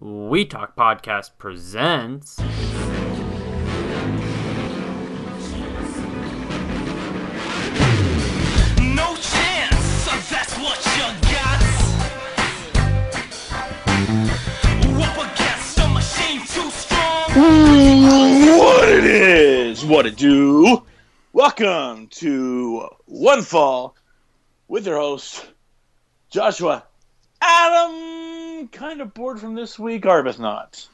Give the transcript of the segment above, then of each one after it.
We Talk Podcast presents... No chance, that's what you got. Up against a machine too strong. What it is, what it do. Welcome to One Fall with your host, Joshua. Adam, kind of bored from this week, Arbuthnot.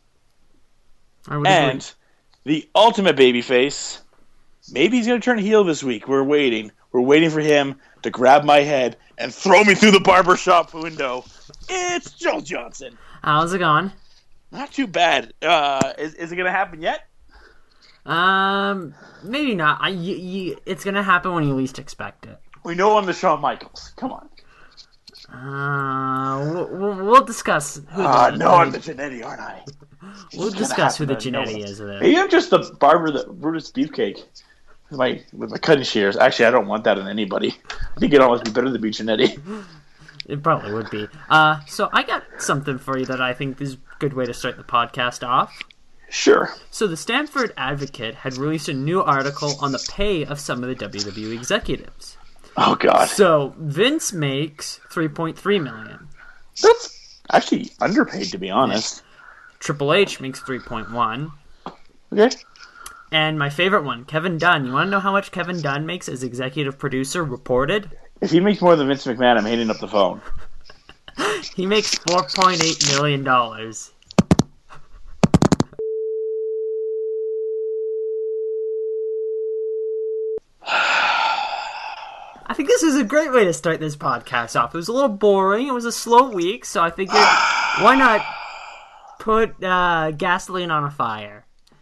And the ultimate babyface, maybe he's going to turn heel this week. We're waiting. We're waiting for him to grab my head and throw me through the barbershop window. It's Joel Johnson. How's it going? Not too bad. Is it going to happen yet? Maybe not. It's gonna happen when you least expect it. We know I'm the Shawn Michaels. Come on. We'll discuss who I'm the Jannetty, aren't I? We'll discuss who the Jannetty is of it. Maybe I'm just the barber that Brutus Beefcake with my cutting shears. Actually, I don't want that on anybody. I think it'd almost be better to be Jannetty. It probably would be. So I got something for you that I think is a good way to start the podcast off. Sure. So the Stanford Advocate had released a new article on the pay of some of the WWE executives. Oh, God. So Vince makes $3.3 million. That's actually underpaid, to be honest. Triple H makes $3.1. Okay. And my favorite one, Kevin Dunn. You want to know how much Kevin Dunn makes as executive producer reported? If he makes more than Vince McMahon, I'm hanging up the phone. He makes $4.8 million. I think this is a great way to start this podcast off. It was a little boring. It was a slow week, so I figured, why not put gasoline on a fire?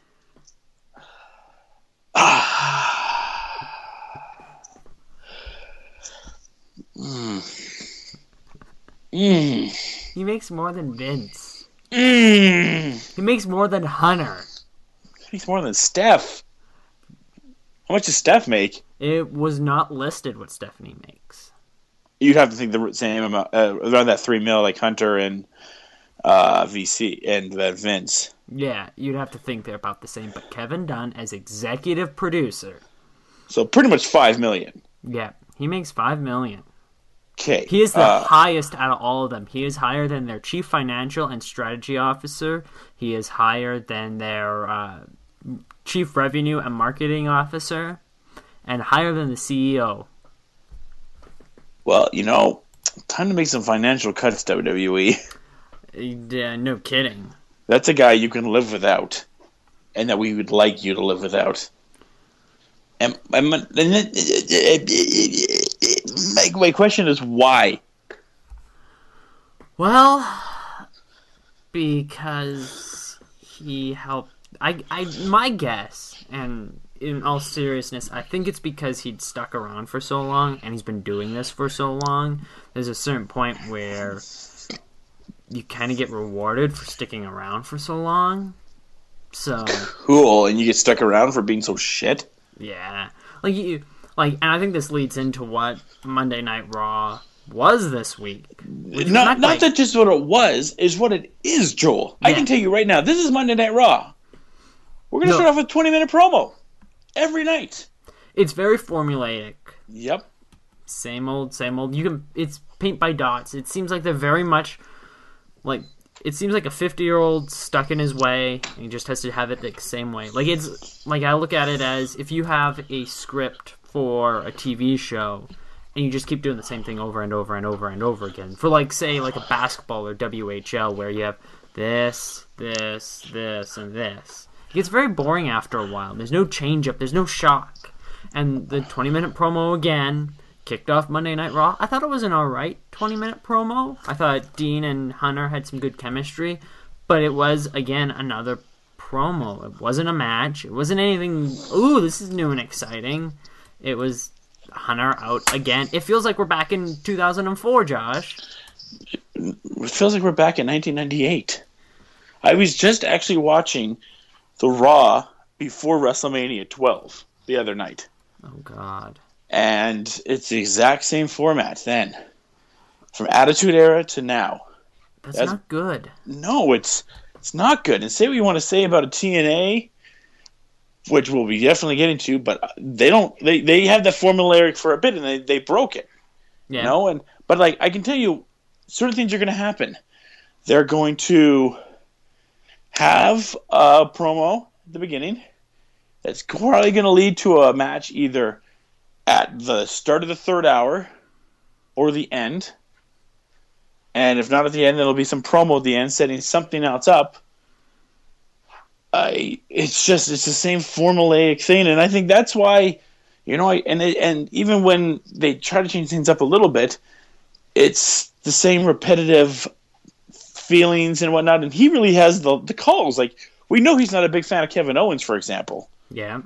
He makes more than Vince. He makes more than Hunter. He makes more than Steph. How much does Steph make? It was not listed what Stephanie makes. You'd have to think the same amount, around that $3 million, like Hunter and VC and Vince. Yeah, you'd have to think they're about the same. But Kevin Dunn as executive producer. So pretty much $5 million. Yeah, he makes $5 million. Okay. He is the highest out of all of them. He is higher than their chief financial and strategy officer. He is higher than their chief revenue and marketing officer. And higher than the CEO. Well, time to make some financial cuts, WWE. Yeah, no kidding. That's a guy you can live without. And that we would like you to live without. And my question is why? Well, because he helped. My guess, and in all seriousness, I think it's because he'd stuck around for so long, and he's been doing this for so long. There's a certain point where you kind of get rewarded for sticking around for so long. So cool, and you get stuck around for being so shit. Yeah, and I think this leads into what Monday Night Raw was this week. Not that just what it was, is what it is, Joel. Yeah. I can tell you right now, this is Monday Night Raw. We're going to start off with a 20-minute promo. Every night. It's very formulaic. Yep. Same old. It's paint by dots. It seems like they're very much it seems like a 50-year-old stuck in his way, and he just has to have it the same way. I look at it as if you have a script for a TV show, and you just keep doing the same thing over and over and over and over again. For say a basketball or WHL, where you have this, and this. It gets very boring after a while. There's no change-up. There's no shock. And the 20-minute promo again kicked off Monday Night Raw. I thought it was an alright 20-minute promo. I thought Dean and Hunter had some good chemistry. But it was, again, another promo. It wasn't a match. It wasn't anything, ooh, this is new and exciting. It was Hunter out again. It feels like we're back in 2004, Josh. It feels like we're back in 1998. I was just actually watching the Raw before WrestleMania 12 the other night. Oh, God. And it's the exact same format then. From Attitude Era to now. That's not good. No, it's not good. And say what you want to say about a TNA, which we'll be definitely getting to, but they don't. They have that formulaic for a bit, and they broke it. Yeah. You know, but like I can tell you, certain things are going to happen. They're going to have a promo at the beginning that's probably going to lead to a match either at the start of the third hour or the end. And if not at the end, there'll be some promo at the end setting something else up. It's the same formulaic thing, and I think that's why, you know, and even when they try to change things up a little bit, it's the same repetitive feelings and whatnot. And he really has the calls. Like, we know he's not a big fan of Kevin Owens, for example. Yeah.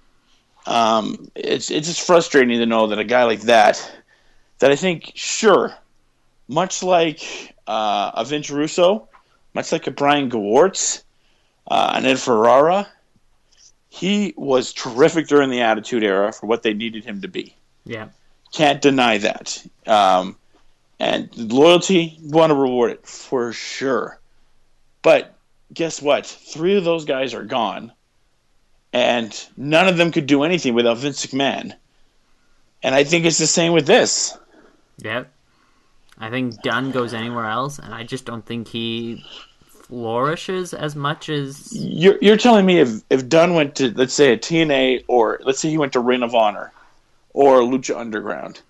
It's just frustrating to know that a guy like that I think, sure, much like a Vince Russo, much like a Brian Gewirtz, an Ed Ferrara, he was terrific during the Attitude Era for what they needed him to be. Yeah. Can't deny that. And loyalty, want to reward it for sure. But guess what? 3 of those guys are gone. And none of them could do anything without Vince McMahon. And I think it's the same with this. Yep. I think Dunn goes anywhere else, and I just don't think he flourishes as much as... You're telling me if Dunn went to, let's say, a TNA, or let's say he went to Ring of Honor, or Lucha Underground,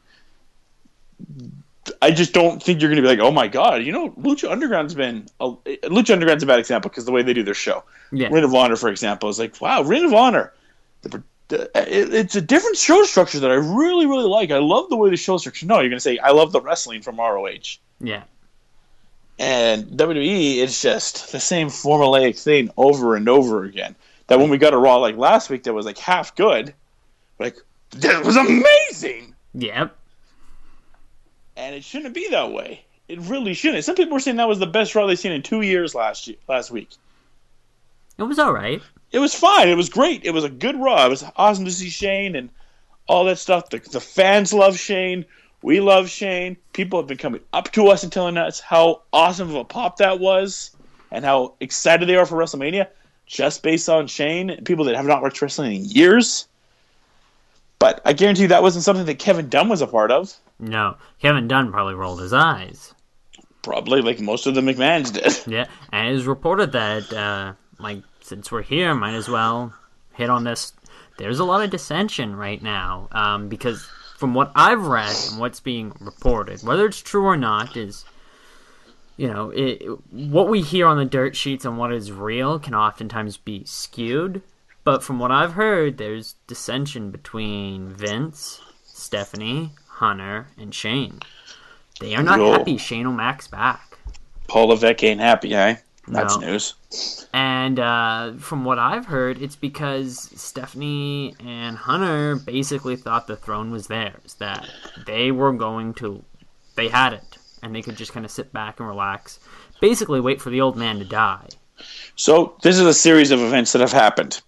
I just don't think you're going to be like, oh my god, you know, Lucha Underground's a bad example because the way they do their show. Yeah. Ring of Honor, for example, is like, wow, Ring of Honor. It's a different show structure that I really, really like. I love the way the show structure. No, you're going to say, I love the wrestling from ROH. Yeah. And WWE, it's just the same formulaic thing over and over again. That when we got a Raw like last week that was like half good, like, that was amazing! Yep. And it shouldn't be that way. It really shouldn't. Some people were saying that was the best Raw they've seen in 2 years last week. It was alright. It was fine. It was great. It was a good Raw. It was awesome to see Shane and all that stuff. The fans love Shane. We love Shane. People have been coming up to us and telling us how awesome of a pop that was and how excited they are for WrestleMania just based on Shane and people that have not watched wrestling in years. But I guarantee you that wasn't something that Kevin Dunn was a part of. No. Kevin Dunn probably rolled his eyes. Probably, like most of the McMahons did. Yeah, and it was reported that, since we're here, might as well hit on this. There's a lot of dissension right now, because from what I've read and what's being reported, whether it's true or not, is, you know, what we hear on the dirt sheets and what is real can oftentimes be skewed. But from what I've heard, there's dissension between Vince, Stephanie, Hunter, and Shane. They are not happy Shane O'Mac's back. Paul Levesque ain't happy, eh? That's news. And from what I've heard, it's because Stephanie and Hunter basically thought the throne was theirs. That they had it. And they could just kind of sit back and relax. Basically wait for the old man to die. So this is a series of events that have happened.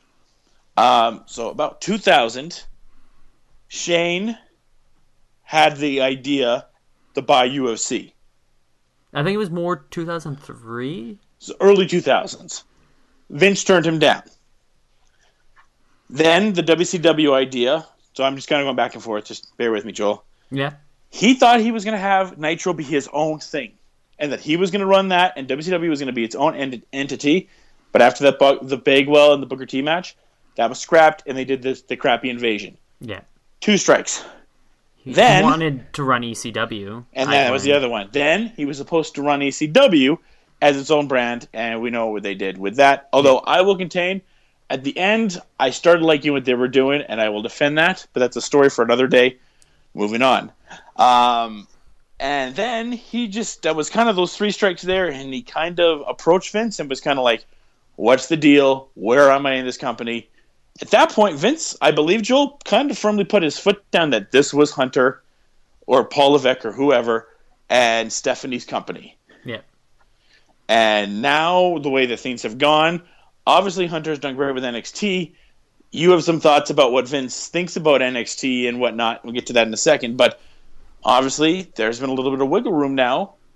So about 2000, Shane had the idea to buy UFC. I think it was more 2003? So early 2000s. Vince turned him down. Then the WCW idea, so I'm just kind of going back and forth, just bear with me, Joel. Yeah. He thought he was going to have Nitro be his own thing, and that he was going to run that, and WCW was going to be its own entity. But after that, the Bagwell and the Booker T match, that was scrapped, and they did the crappy Invasion. Yeah. 2 strikes. He wanted to run ECW. And that was the other one. Then he was supposed to run ECW as its own brand, and we know what they did with that. Although I will contain, at the end, I started liking what they were doing, and I will defend that, but that's a story for another day. Moving on. And then that was kind of those 3 strikes there, and he kind of approached Vince and was kind of like, what's the deal? Where am I in this company? At that point, Vince, I believe, Joel, kind of firmly put his foot down that this was Hunter or Paul Levesque or whoever and Stephanie's company. Yeah. And now, the way that things have gone, obviously Hunter's done great with NXT. You have some thoughts about what Vince thinks about NXT and whatnot. We'll get to that in a second. But obviously, there's been a little bit of wiggle room now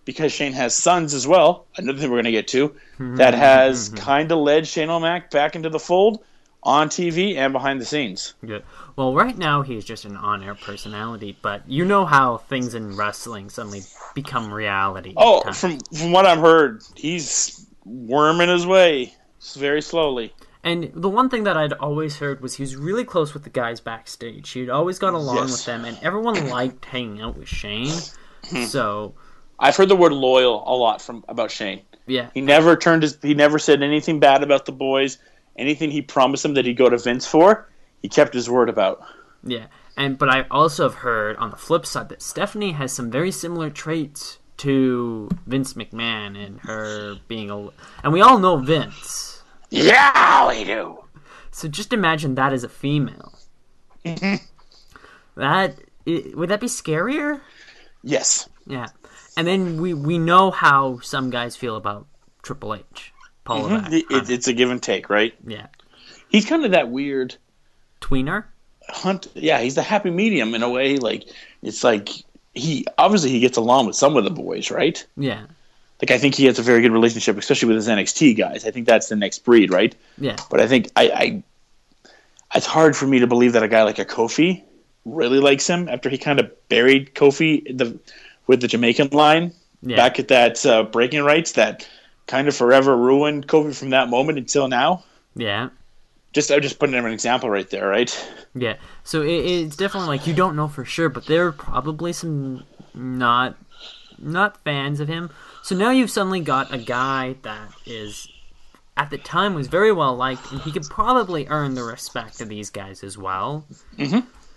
because Shane has sons as well, another thing we're going to get to, that has kind of led Shane O'Mac back into the fold on TV and behind the scenes. Good. Well, right now he's just an on-air personality, but you know how things in wrestling suddenly become reality. Oh, at from times. what I've heard, he's worming his way very slowly. And the one thing that I'd always heard was he was really close with the guys backstage. He'd always got along Yes. with them, and everyone liked hanging out with Shane. So, I've heard the word loyal a lot about Shane. yeah. He never said anything bad about the boys. Anything he promised them that he'd go to Vince for, he kept his word about. Yeah, but I also have heard on the flip side that Stephanie has some very similar traits to Vince McMahon and her being and we all know Vince. Yeah, we do. So just imagine that as a female. Would that be scarier? Yes. Yeah, and then we know how some guys feel about Triple H, Paul Levesque. It's a give and take, right? Yeah, He's kind of that weird tweener. he's the happy medium in a way. Like, it's like he gets along with some of the boys, right? Yeah, Like, I think he has a very good relationship, especially with his NXT guys. I think that's the next breed, right? yeah, But I think it's hard for me to believe that a guy like a Kofi really likes him after he kind of buried Kofi with the Jamaican line back at that breaking rights that kind of forever ruined Kofi from that moment until now. yeah. I'm just putting him an example right there, right? Yeah, so it's definitely like you don't know for sure, but there are probably some not fans of him. So now you've suddenly got a guy that is, at the time, was very well liked, and he could probably earn the respect of these guys as well. Mm-hmm.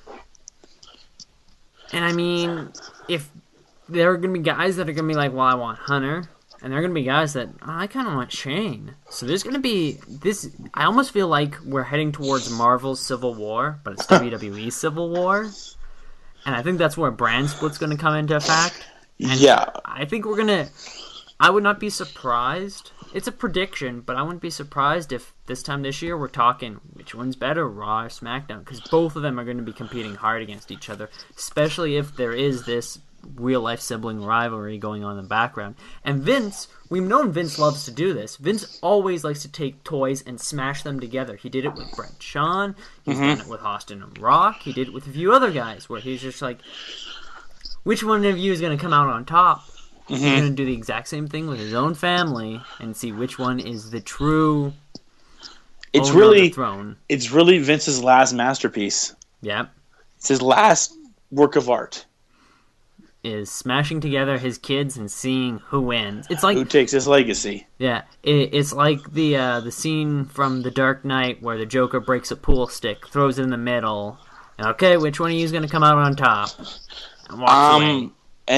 And I mean, if there are going to be guys that are going to be like, well, I want Hunter. And there are going to be guys that, I kind of want Shane. So there's going to be this. I almost feel like we're heading towards Marvel's Civil War, but it's WWE's Civil War. And I think that's where brand split's going to come into effect. And Yeah. I think we're going to. I would not be surprised. It's a prediction, but I wouldn't be surprised if this time this year we're talking which one's better, Raw or SmackDown. Because both of them are going to be competing hard against each other, especially if there is this real-life sibling rivalry going on in the background. And Vince, we've known Vince loves to do this. Vince always likes to take toys and smash them together. He did it with Brett Shawn. He's done it with Austin and Rock. He did it with a few other guys where he's just like, which one of you is going to come out on top? He's going to do the exact same thing with his own family and see which one is the true owner of the throne. It's really Vince's last masterpiece. Yep. It's his last work of art. Is smashing together his kids and seeing who wins. It's like Who takes his legacy? yeah, it's like the scene from The Dark Knight where the Joker breaks a pool stick, throws it in the middle, and okay, which one of you is going to come out on top? And walks away.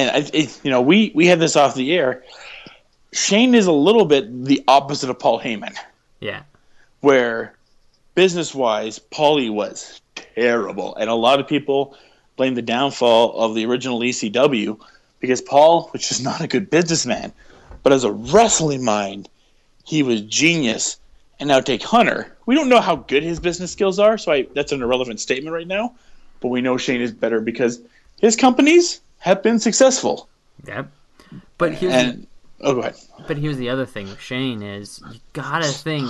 And we had this off the air. Shane is a little bit the opposite of Paul Heyman, Yeah, where business-wise, Paulie was terrible, and a lot of people blame the downfall of the original ECW because Paul, which is not a good businessman, but as a wrestling mind, he was genius. And now take Hunter. We don't know how good his business skills are, so that's an irrelevant statement right now. But we know Shane is better because his companies have been successful. yep. But Go ahead. But here's the other thing with Shane is you gotta think.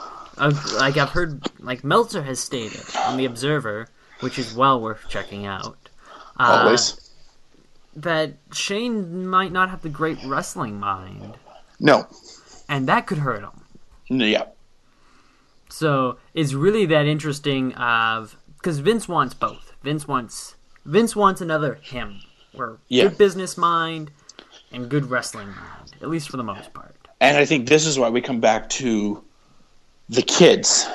Like I've heard, like Meltzer has stated on The Observer, which is well worth checking out. Always. That Shane might not have the great wrestling mind, No. and that could hurt him. Yeah. So it's really that interesting because Vince wants both. Vince wants another him, where good business mind and good wrestling mind, at least for the most part. And I think this is why we come back to the kids.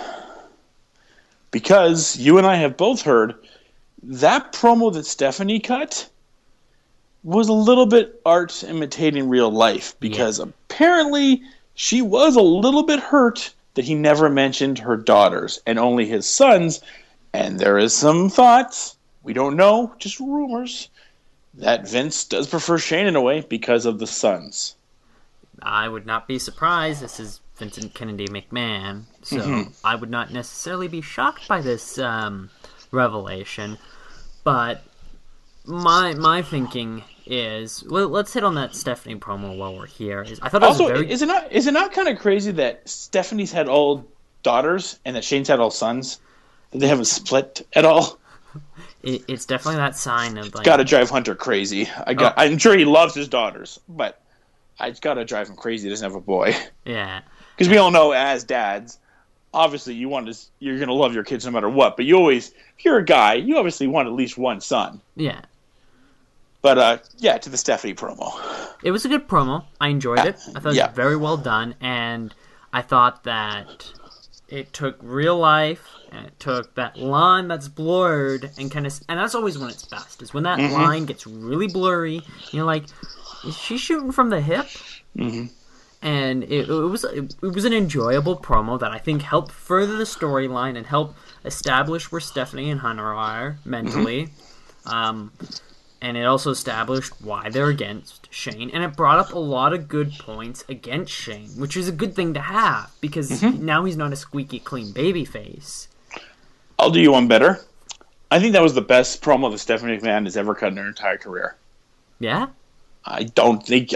Because you and I have both heard that promo that Stephanie cut was a little bit art imitating real life. Because apparently she was a little bit hurt that he never mentioned her daughters and only his sons. And there is some thoughts, we don't know, just rumors, that Vince does prefer Shane in a way because of the sons. I would not be surprised. This is Vincent Kennedy McMahon, so I would not necessarily be shocked by this revelation. But my thinking is let's hit on that Stephanie promo while we're here. I thought it was Also, very is it not kind of crazy that Stephanie's had all daughters and that Shane's had all sons? That they haven't split at all? it's definitely that sign of like Got to drive Hunter crazy. I'm sure he loves his daughters, but it's got to drive him crazy. He doesn't have a boy. yeah. Because we all know, as dads, obviously you're going to love your kids no matter what. But if you're a guy, you obviously want at least one son. Yeah. But to the Stephanie promo. It was a good promo. I enjoyed it. I thought it was very well done, and I thought that it took real life and it took that line that's blurred and that's always when it's best, is when that line gets really blurry. You're like, is she shooting from the hip? Mm-hmm. And it was an enjoyable promo that I think helped further the storyline and help establish where Stephanie and Hunter are mentally. And it also established why they're against Shane. And it brought up a lot of good points against Shane, which is a good thing to have, because now he's not a squeaky clean babyface. I'll do you one better. I think that was the best promo that Stephanie McMahon has ever cut in her entire career. Yeah? I don't think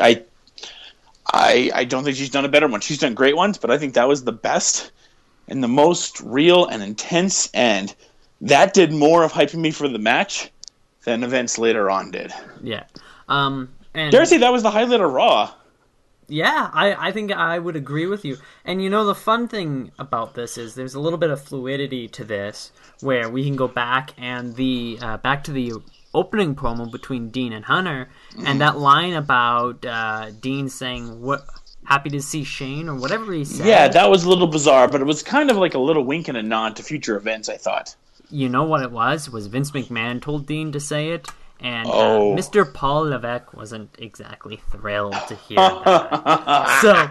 she's done a better one. She's done great ones, but I think that was the best and the most real and intense, and that did more of hyping me for the match than events later on did. Yeah. And dare I say that was the highlight of Raw. Yeah, I think I would agree with you. And the fun thing about this is there's a little bit of fluidity to this, where we can go back and back to the opening promo between Dean and Hunter, and that line about Dean saying, "What, happy to see Shane," or whatever he said. Yeah, that was a little bizarre, but it was kind of like a little wink and a nod to future events, I thought. You know what it was Vince McMahon told Dean to say it, and Mr. Paul Levesque wasn't exactly thrilled to hear that.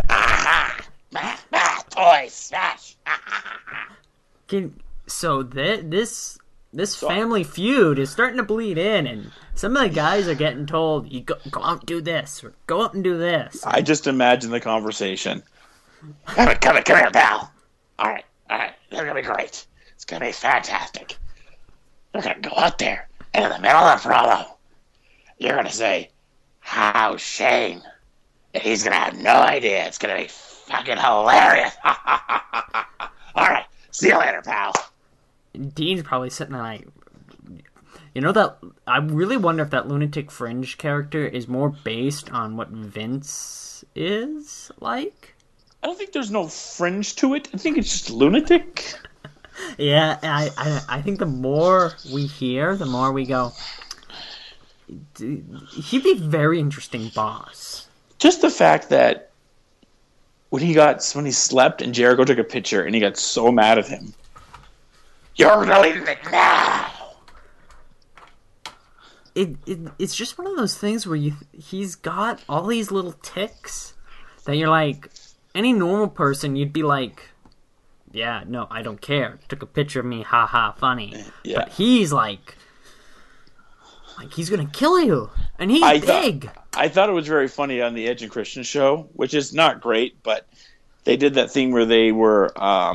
So this family feud is starting to bleed in, and some of the guys are getting told, "You go out and do this, or go out and do this." I just imagine the conversation. Come here, pal. All right, this is gonna be great. It's going to be fantastic. You're going to go out there, and in the middle of the promo, you're going to say, "How's Shane?" And he's going to have no idea. It's going to be fucking hilarious. All right, see you later, pal. Dean's probably sitting there like, that I really wonder if that Lunatic Fringe character is more based on what Vince is like. I don't think there's no fringe to it. I think it's just lunatic. Yeah, I think the more we hear, the more we go, he'd be a very interesting boss. Just the fact that when he slept and Jericho took a picture and he got so mad at him. You're deleting it now! It's just one of those things where he's got all these little ticks that you're like, any normal person, you'd be like, yeah, no, I don't care. Took a picture of me, haha, funny. Yeah. But he's like he's gonna kill you, and he's big. I thought it was very funny on the Edge and Christian show, which is not great, but they did that thing where they were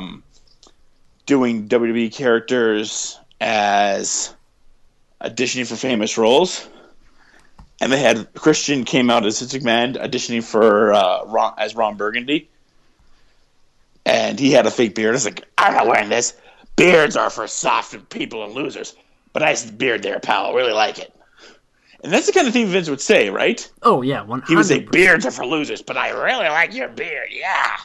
doing WWE characters as auditioning for famous roles, and they had Christian came out as Vince McMahon auditioning for as Ron Burgundy. And he had a fake beard. I was like, I'm not wearing this. Beards are for soft people and losers. But nice beard there, pal. I really like it. And that's the kind of thing Vince would say, right? Oh, yeah, 100%. He would say, beards are for losers, but I really like your beard, yeah.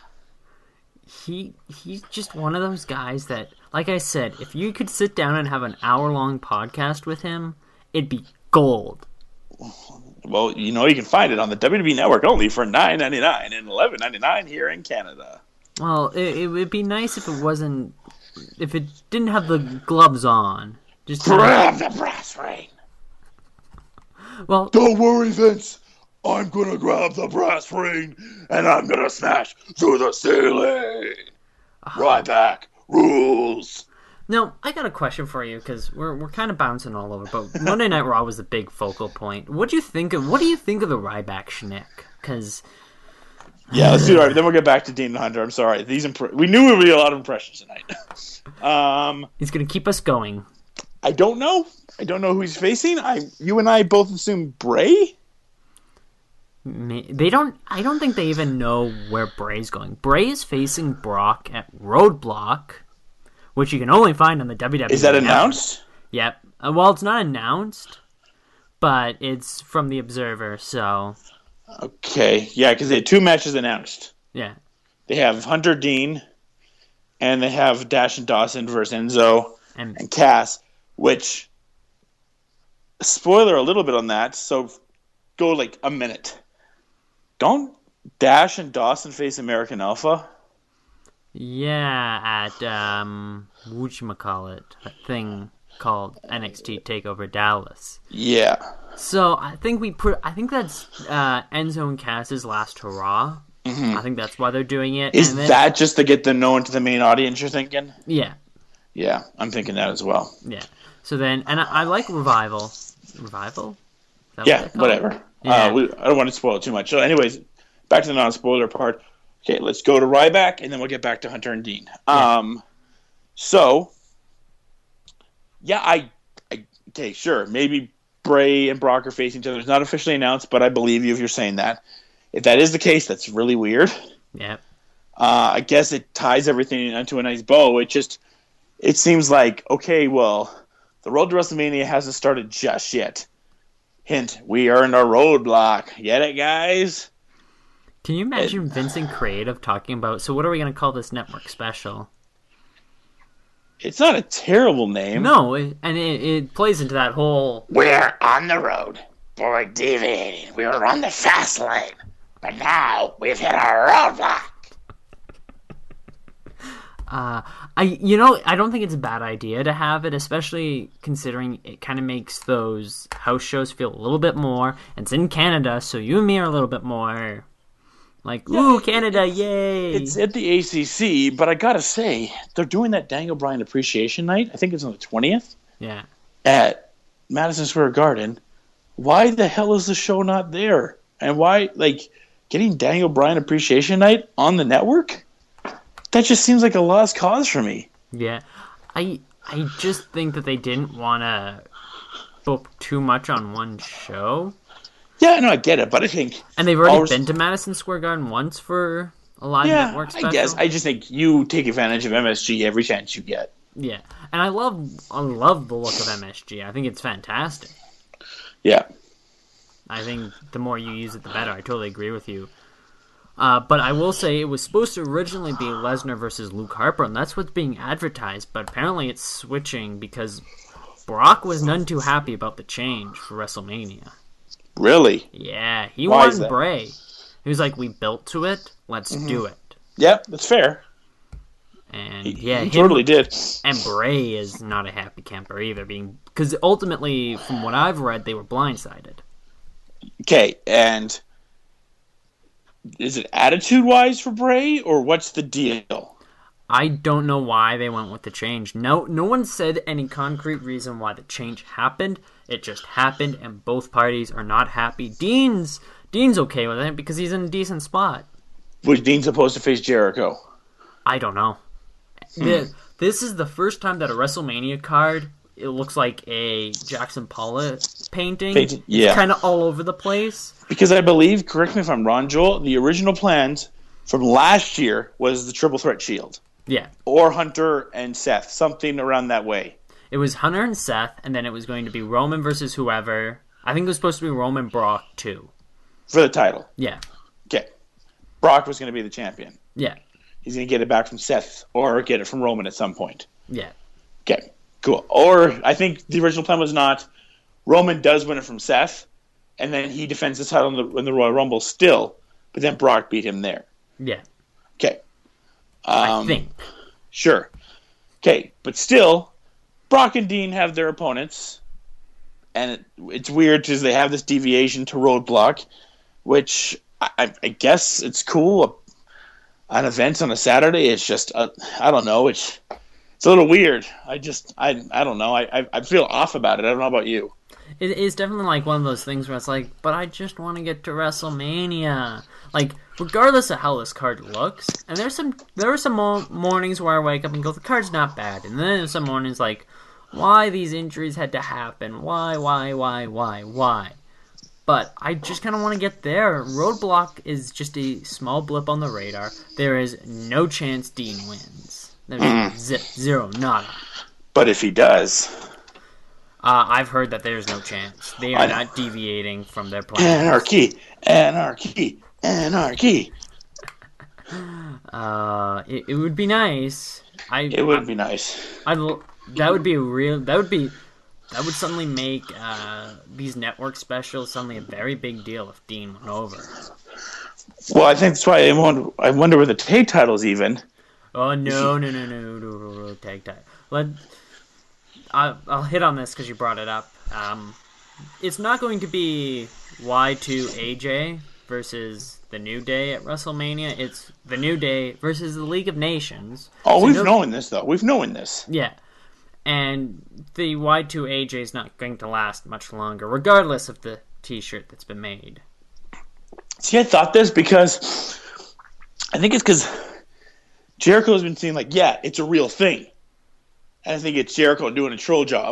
He's just one of those guys that, like I said, if you could sit down and have an hour-long podcast with him, it'd be gold. Well, you can find it on the WWE Network only for $9.99 and $11.99 here in Canada. Well, it would be nice if it didn't have the gloves on. Just grab the brass ring. Well, don't worry, Vince. I'm gonna grab the brass ring and I'm gonna smash through the ceiling. Ryback rules. Now, I got a question for you, because we're kind of bouncing all over, but Monday Night Raw was the big focal point. What do you think of the Ryback schnick? Because yeah, let's do it. Then we'll get back to Dean and Hunter. I'm sorry. We knew there would be a lot of impressions tonight. He's going to keep us going. I don't know. I don't know who he's facing. You and I both assume Bray. They don't. I don't think they even know where Bray's going. Bray is facing Brock at Roadblock, which you can only find on the WWE. Is that Network. announced? Yep. Well, it's not announced, but it's from the Observer. So Okay, yeah, because they had 2 matches announced. yeah, They have Hunter Dean, and they have Dash and Dawson versus Enzo and Cass, which, spoiler a little bit on that, so go like a minute. Don't Dash and Dawson face American Alpha? yeah, at whatchamacallit, that thing called NXT Takeover Dallas. Yeah. So I think I think that's Enzo and Cass's last hurrah. Mm-hmm. I think that's why they're doing it. Is that just to get them known to the main audience, you're thinking? Yeah. Yeah, I'm thinking that as well. Yeah. So then, and I like Revival. Revival? Is that Yeah, what they call it? whatever. Yeah. I don't want to spoil it too much. So anyways, back to the non-spoiler part. Okay, let's go to Ryback, and then we'll get back to Hunter and Dean. Yeah. So, yeah, okay, sure. Maybe Bray and Brock are facing each other. It's not officially announced, but I believe you if you're saying that. If that is the case, that's really weird. Yeah. I guess it ties everything into a nice bow. It seems like, okay, well, the road to WrestleMania hasn't started just yet. Hint, we are in a roadblock. Get it, guys? Can you imagine Vince and Creative talking about, so what are we going to call this network special? It's not a terrible name. No, it plays into that whole... We're on the road. We're deviating. We were on the fast lane. But now we've hit a roadblock. I don't think it's a bad idea to have it, especially considering it kind of makes those house shows feel a little bit more. And it's in Canada, so you and me are a little bit more like, ooh, Canada, yay! It's at the ACC, but I gotta say, they're doing that Daniel Bryan Appreciation Night. I think it's on the 20th. Yeah. At Madison Square Garden. Why the hell is the show not there? And why, getting Daniel Bryan Appreciation Night on the network? That just seems like a lost cause for me. Yeah. I just think that they didn't want to book too much on one show. Yeah, no, I get it, but I think... And they've already been to Madison Square Garden once for a live network special. I guess. I just think you take advantage of MSG every chance you get. Yeah. And I love the look of MSG. I think it's fantastic. Yeah. I think the more you use it, the better. I totally agree with you. But I will say it was supposed to originally be Lesnar versus Luke Harper, and that's what's being advertised. But apparently it's switching because Brock was none too happy about the change for WrestleMania. Really? Yeah, he Why is wanted that? Bray. He was like, we built to it, let's do it. Yep, that's fair. And He him totally did. And Bray is not a happy camper either, because ultimately, from what I've read, they were blindsided. Okay, and is it attitude-wise for Bray, or what's the deal? I don't know why they went with the change. No one said any concrete reason why the change happened. It just happened, and both parties are not happy. Dean's okay with it because he's in a decent spot. Was Dean supposed to face Jericho? I don't know. This is the first time that a WrestleMania card, it looks like a Jackson Pollock painting. Yeah. It's kind of all over the place. Because I believe, correct me if I'm wrong, Joel, the original plans from last year was the Triple Threat Shield. Yeah. Or Hunter and Seth, something around that way. It was Hunter and Seth, and then it was going to be Roman versus whoever. I think it was supposed to be Roman Brock, too. For the title. Yeah. Okay. Brock was going to be the champion. Yeah. He's going to get it back from Seth or get it from Roman at some point. Yeah. Okay, cool. Or I think the original plan was not Roman does win it from Seth, and then he defends the title in the Royal Rumble still, but then Brock beat him there. Yeah. Okay. I think. Sure. Okay, but still, Brock and Dean have their opponents, and it's weird because they have this deviation to Roadblock, which I guess it's cool. An event on a Saturday, it's just I don't know. It's a little weird. I don't know. I feel off about it. I don't know about you. It is definitely like one of those things where it's like, but I just want to get to WrestleMania. Like, regardless of how this card looks, and there are some mornings where I wake up and go, the card's not bad, and then there's some mornings like, why these injuries had to happen. Why? But I just kind of want to get there. Roadblock is just a small blip on the radar. There is no chance Dean wins. There's zero, nada. But if he does... I've heard that there's no chance. They are not deviating from their plan. Anarchy! It would be nice. It would be nice. That would suddenly make these network specials suddenly a very big deal if Dean went over. Well, I think that's why I wonder where the tag title's even. Oh, no, tag title. I'll hit on this because you brought it up. It's not going to be Y2AJ versus the New Day at WrestleMania. It's the New Day versus the League of Nations. Oh, we've known this, though. We've known this. Yeah. And the Y2AJ is not going to last much longer, regardless of the t-shirt that's been made. See, I thought this because I think it's because Jericho has been saying, like, yeah, it's a real thing. And I think it's Jericho doing a troll job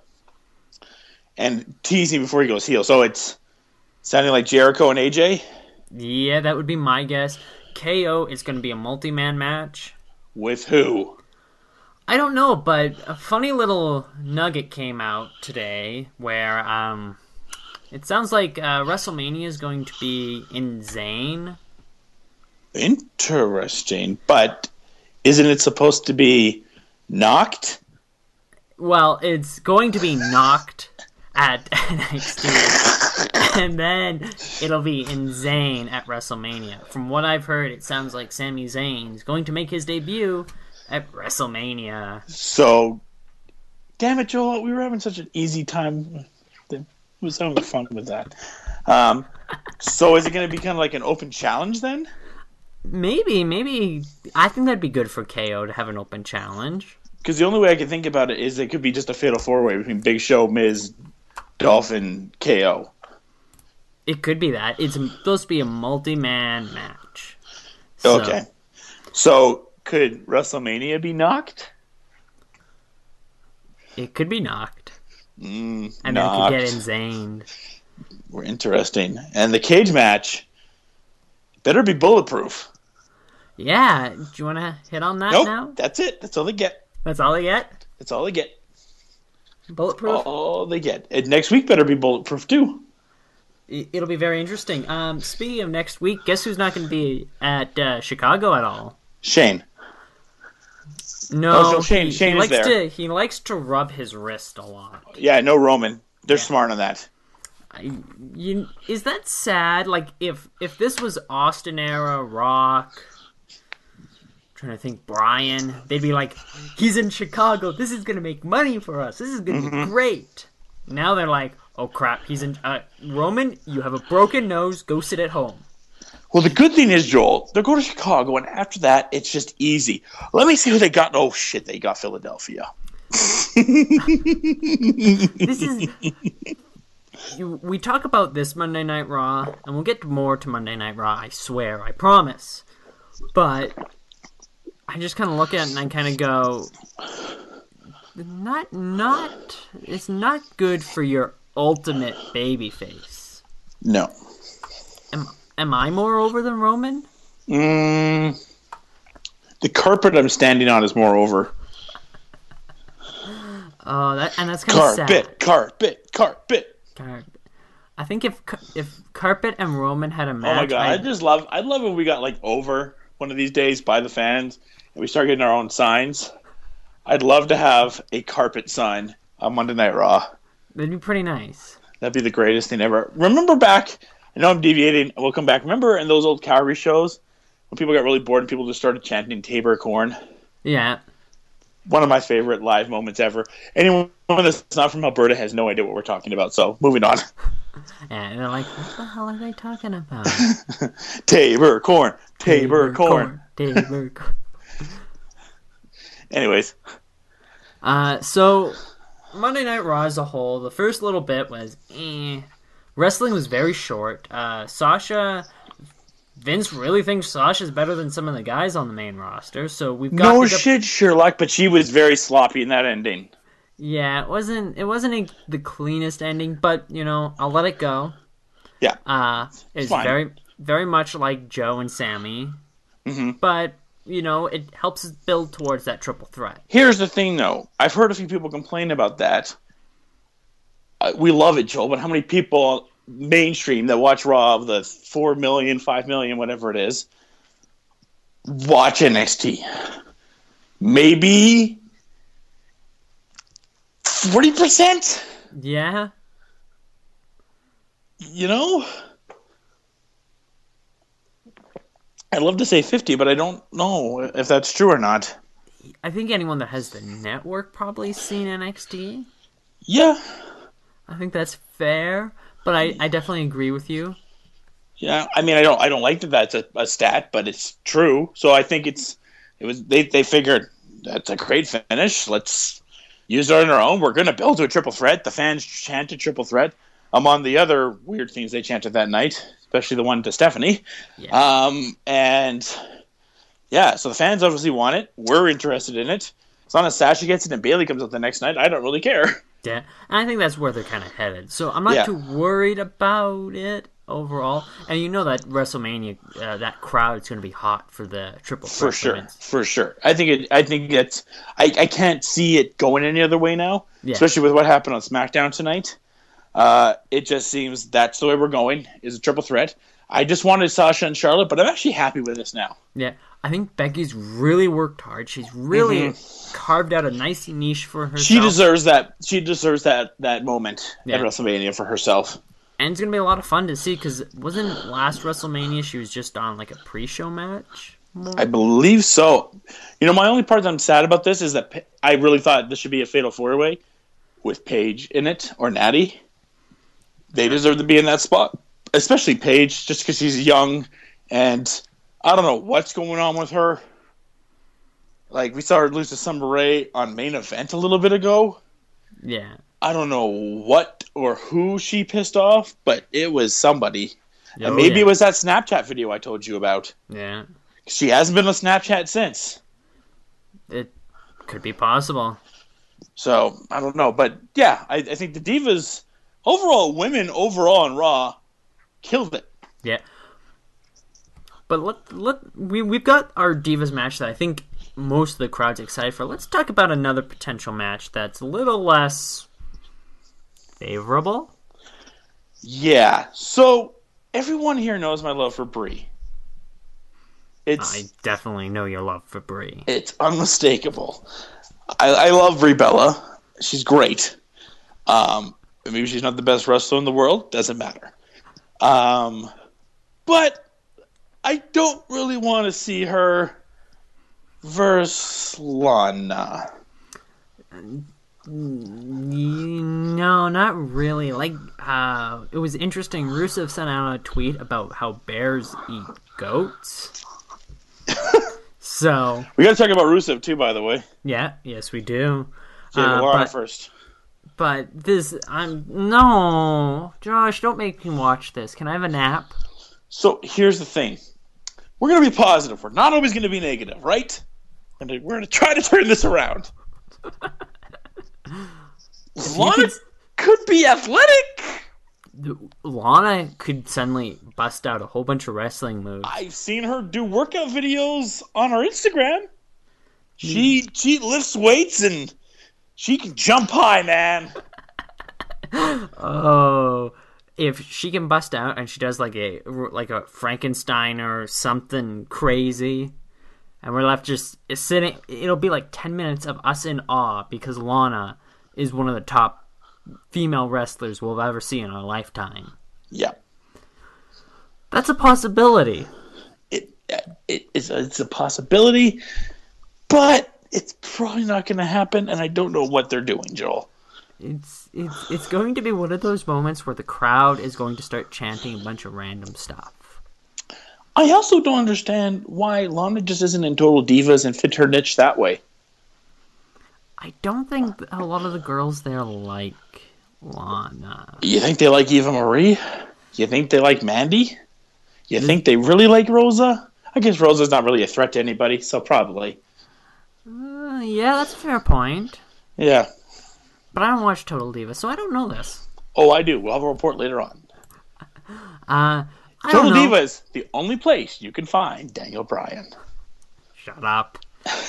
and teasing before he goes heel. So it's sounding like Jericho and AJ? Yeah, that would be my guess. KO is going to be a multi-man match. With who? I don't know, but a funny little nugget came out today where it sounds like WrestleMania is going to be in Zayn. Interesting, but isn't it supposed to be knocked? Well, it's going to be knocked at NXT, and then it'll be in Zayn at WrestleMania. From what I've heard, it sounds like Sami Zayn is going to make his debut at WrestleMania. So, damn it, Joel, we were having such an easy time. I was having fun with that. So is it going to be kind of like an open challenge then? Maybe. I think that'd be good for KO to have an open challenge. Because the only way I can think about it is it could be just a fatal four-way between Big Show, Miz, Dolph, and KO. It could be that. It's supposed to be a multi-man match. So, okay. So could WrestleMania be knocked? It could be knocked. And knocked. then it could get insaned. We're interesting. And the cage match better be bulletproof. Yeah. Do you want to hit on that now? That's it. That's all they get. That's all they get? That's all they get. Bulletproof? All they get. And next week better be bulletproof too. It'll be very interesting. Speaking of next week, guess who's not going to be at Chicago at all? Shane. No, Shane he is there. He likes to rub his wrist a lot. Yeah, no Roman. They're smart on that. Is that sad? Like, if this was Austin era, Rock, trying to think, Bryan, they'd be like, he's in Chicago, this is going to make money for us, this is going to be great. Now they're like, oh crap, he's in, Roman, you have a broken nose, go sit at home. Well, the good thing is, Joel, they'll go to Chicago, and after that, it's just easy. Let me see who they got. Oh, shit, they got Philadelphia. This is... We talk about this Monday Night Raw, and we'll get more to Monday Night Raw, I swear, I promise. But I just kind of look at it, and I kind of go... It's not good for your ultimate babyface. No. Am I more over than Roman? The carpet I'm standing on is more over. Oh, that's kind of sad. Carpet. I think if Carpet and Roman had a match... Oh my god, I'd love when we got like over one of these days by the fans and we start getting our own signs. I'd love to have a carpet sign on Monday Night Raw. That'd be pretty nice. That'd be the greatest thing ever. Remember back... I know I'm deviating. We'll come back. Remember in those old Calgary shows when people got really bored and people just started chanting Tabor Corn? Yeah. One of my favorite live moments ever. Anyone that's not from Alberta has no idea what we're talking about, so moving on. Yeah, and they're like, what the hell are they talking about? Tabor Corn. Tabor Corn. Tabor Corn. Anyways. So, Monday Night Raw as a whole, the first little bit was, Wrestling was very short. Vince really thinks Sasha's better than some of the guys on the main roster, so we've got... No shit, Sherlock, but she was very sloppy in that ending. Yeah, it wasn't the cleanest ending, but I'll let it go. Yeah. It's fine. very very much like Joe and Sammy, but it helps us build towards that triple threat. Here's the thing, though. I've heard a few people complain about that. We love it, Joel, but how many people mainstream that watch Raw of the 4 million, 5 million, whatever it is, watch NXT? Maybe 40%? Yeah, You know? I'd love to say 50, but I don't know if that's true or not. I think anyone that has the network probably seen NXT. Yeah. I think that's fair, but I definitely agree with you. Yeah, I mean, I don't like that that's a stat, but it's true. So I think they figured that's a great finish. Let's use it on our own. We're going to build to a triple threat. The fans chanted triple threat among the other weird things they chanted that night, especially the one to Stephanie. Yeah. And yeah, so the fans obviously want it. We're interested in it. As long as Sasha gets it and Bailey comes out the next night, I don't really care. Yeah, and I think that's where they're kind of headed. So I'm not Yeah. too worried about it overall. And you know that WrestleMania, that crowd is going to be hot for the triple threat. For sure. I think it's. I can't see it going any other way now, Yeah. especially with what happened on SmackDown tonight. It just seems that's the way we're going. Is a triple threat. I just wanted Sasha and Charlotte, but I'm actually happy with this now. Yeah, I think Becky's really worked hard. She's really carved out a nice niche for herself. She deserves that. She deserves that moment Yeah. at WrestleMania for herself. And it's going to be a lot of fun to see because wasn't last WrestleMania she was just on like a pre-show match? I believe so. My only part that I'm sad about this is that I really thought this should be a fatal four-way with Paige in it or Natty. They deserve to be in that spot, especially Paige, just because she's young and I don't know what's going on with her. Like we saw her lose to Summer Rae on Main Event a little bit ago. Yeah. I don't know what or who she pissed off, but it was somebody. Oh, And maybe yeah. it was that Snapchat video I told you about. Yeah. She hasn't been on Snapchat since. It could be possible. So, I don't know. But, yeah, I think the Divas, women overall on Raw, killed it. Yeah. But we've got our Divas match that I think most of the crowd's excited for. Let's talk about another potential match that's a little less favorable. Yeah. So, everyone here knows my love for Brie. I definitely know your love for Brie. It's unmistakable. I love Brie Bella. She's great. Maybe she's not the best wrestler in the world. Doesn't matter. But I don't really want to see her versus Lana. No, not really. Like, it was interesting. Rusev sent out a tweet about how bears eat goats. So We got to talk about Rusev too, by the way. yeah, yes, we do. Yeah, Lana first. But no, Josh, don't make me watch this. Can I have a nap? So here's the thing: we're going to be positive. We're not always going to be negative, right? And we're going to try to turn this around. Lana could be athletic. Lana could suddenly bust out a whole bunch of wrestling moves. I've seen her do workout videos on her Instagram. She lifts weights and she can jump high, man. Oh, if she can bust out and she does like a Frankenstein or something crazy, and we're left just sitting, it'll be like 10 minutes of us in awe because Lana is one of the top female wrestlers we'll ever see in our lifetime. Yeah, That's a possibility. it's a possibility, but it's probably not going to happen. And I don't know what they're doing, Joel. It's going to be one of those moments where the crowd is going to start chanting a bunch of random stuff. I also don't understand why Lana just isn't in Total Divas and fit her niche that way. I don't think a lot of the girls there like Lana. You think they like Eva Marie? You think they like Mandy? You think they really like Rosa? I guess Rosa's not really a threat to anybody, so probably. Yeah, that's a fair point. Yeah. but I don't watch Total Divas, so I don't know this. Oh, I do. We'll have a report later on. I Total don't know. Divas, the only place you can find Daniel Bryan. Shut up.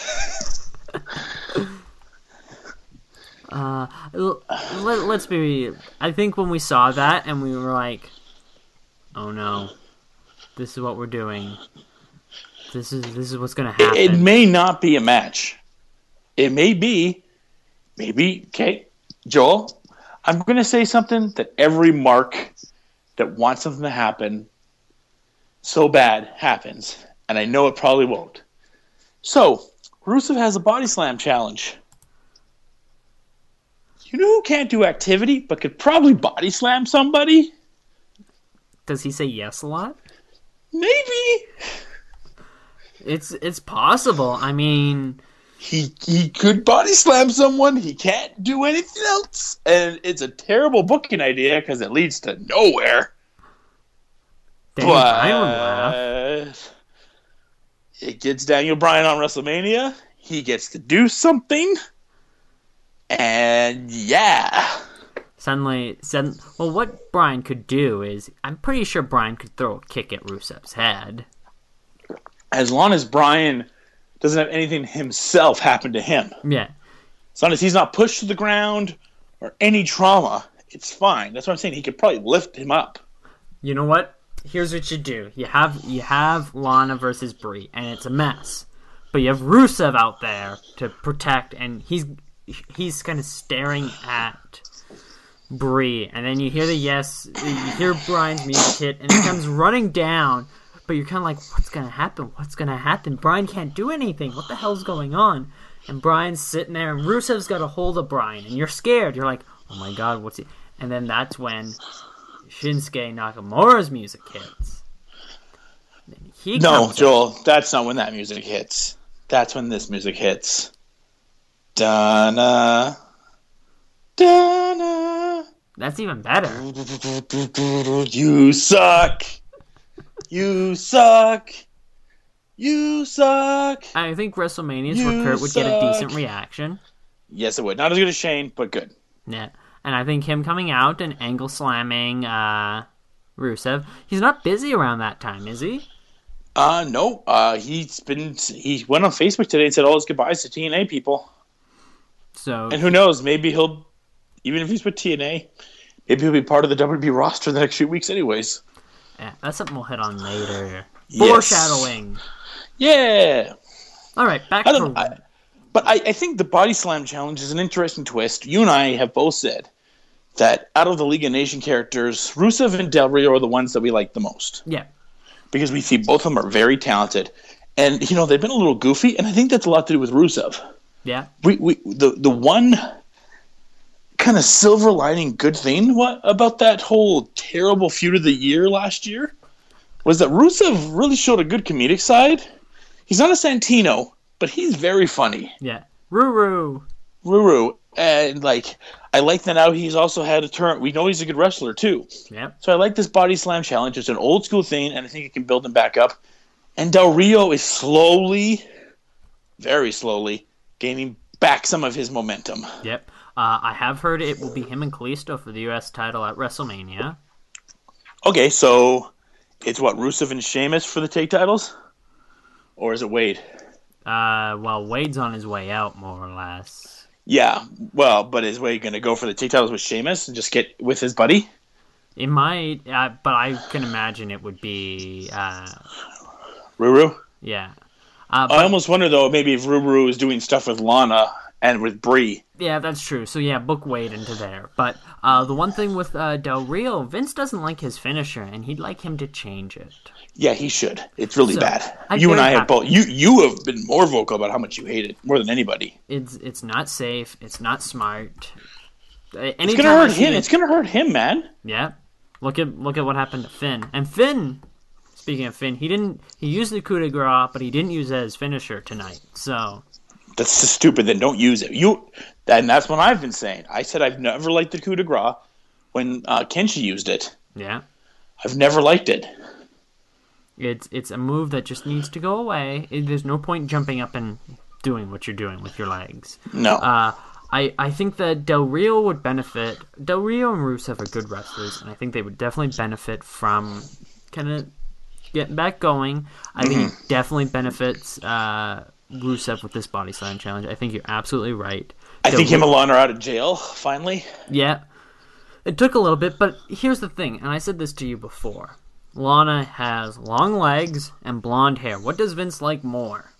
Let's be. I think when we saw that and we were like, "Oh no, this is what we're doing. This is what's gonna happen." It may not be a match. It may be, maybe. Okay, Joel, I'm going to say something that every mark that wants something to happen so bad happens, and I know it probably won't. So, Rusev has a body slam challenge. You know who can't do activity but could probably body slam somebody? Does he say yes a lot? Maybe. It's possible. I mean, He could body slam someone. He can't do anything else. And it's a terrible booking idea because it leads to nowhere. Daniel Bryan would laugh. But it gets Daniel Bryan on WrestleMania. He gets to do something. And yeah. Suddenly, well, what Bryan could do is, I'm pretty sure Bryan could throw a kick at Rusev's head. As long as Bryan doesn't have anything himself happen to him. Yeah. As long as he's not pushed to the ground or any trauma, it's fine. That's what I'm saying. He could probably lift him up. You know what? Here's what you do. You have Lana versus Brie, and it's a mess. But you have Rusev out there to protect, and he's kind of staring at Brie, and then you hear you hear Bryan's music hit, and he comes running down, but you're kind of like, what's going to happen? What's going to happen? Bryan can't do anything. What the hell's going on? And Bryan's sitting there, and Rusev's got a hold of Bryan, and you're scared. You're like, oh my god, what's he... And then that's when Shinsuke Nakamura's music hits. No, Joel, that's not when that music hits. That's when this music hits. Donna. Donna. That's even better. You suck. You suck. You suck. I think WrestleMania's where Kurt would get a decent reaction. Yes, it would. Not as good as Shane, but good. Yeah. And I think him coming out and angle slamming Rusev, he's not busy around that time, is he? No. He went on Facebook today and said all his goodbyes to TNA people. So, and who knows, maybe he'll, even if he's with TNA, maybe he'll be part of the WWE roster the next few weeks anyways. Yeah, that's something we'll hit on later. Yes. Foreshadowing. Yeah. All right, back to... But I think the body slam challenge is an interesting twist. You and I have both said that out of the League of Nations characters, Rusev and Del Rio are the ones that we like the most. Yeah. Because we see both of them are very talented. And, they've been a little goofy, and I think that's a lot to do with Rusev. Yeah. The one kind of silver lining good thing about that whole terrible feud of the year last year was that Rusev really showed a good comedic side. He's not a Santino, but he's very funny. Yeah. Ruru. And, I like that now he's also had a turn. We know he's a good wrestler, too. Yep. So I like this body slam challenge. It's an old school thing, and I think it can build him back up. And Del Rio is slowly, very slowly, gaining back some of his momentum. Yep. I have heard it will be him and Kalisto for the U.S. title at WrestleMania. Okay, so it's Rusev and Sheamus for the tag titles? Or is it Wade? Well, Wade's on his way out, more or less. Yeah, well, but is Wade going to go for the tag titles with Sheamus and just get with his buddy? It might, but I can imagine it would be... Ruru? Yeah. I almost wonder, though, maybe if Ruru is doing stuff with Lana and with Brie. Yeah, that's true. So, yeah, book Wade into there. But the one thing with Del Rio, Vince doesn't like his finisher, and he'd like him to change it. Yeah, he should. It's really bad. I'm you and I very have both. You have been more vocal about how much you hate it, more than anybody. It's not safe. It's not smart. It's gonna hurt him. It's gonna hurt him, man. Yeah. Look at what happened to Finn. And Finn, speaking of Finn, he used the coup de grace, but he didn't use it as finisher tonight. So that's so stupid. Then don't use it. And that's what I've been saying. I said I've never liked the coup de grace when Kenshi used it. Yeah. I've never liked it. It's a move that just needs to go away. There's no point jumping up and doing what you're doing with your legs. No. I think that Del Rio would benefit. Del Rio and Rusev are good wrestlers, and I think they would definitely benefit from kind of getting back going. I think it definitely benefits Rusev with this body slam challenge. I think you're absolutely right. I think him and Lana are out of jail, finally. Yeah. It took a little bit, but here's the thing, and I said this to you before. Lana has long legs and blonde hair. What does Vince like more?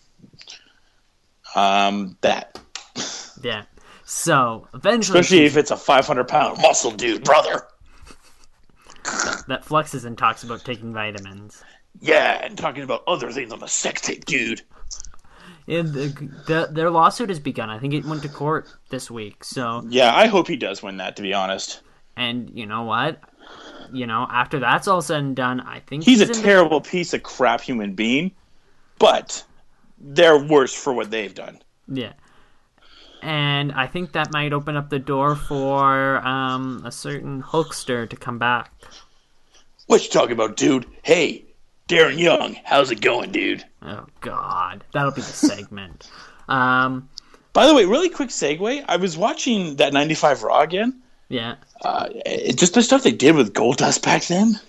That. Yeah. So, eventually... Especially if it's a 500-pound muscle dude, brother. That flexes and talks about taking vitamins. Yeah, and talking about other things on the sex tape, dude. Yeah, their lawsuit has begun. I think it went to court this week, so... Yeah, I hope he does win that, to be honest. And you know what? After that's all said and done, I think he's a terrible piece of crap human being, but they're worse for what they've done. Yeah. And I think that might open up the door for a certain Hulkster to come back. What you talking about, dude? Hey, Darren Young, how's it going, dude? Oh, God. That'll be the segment. By the way, really quick segue. I was watching that 95 Raw again. Yeah. Just the stuff they did with Goldust back then.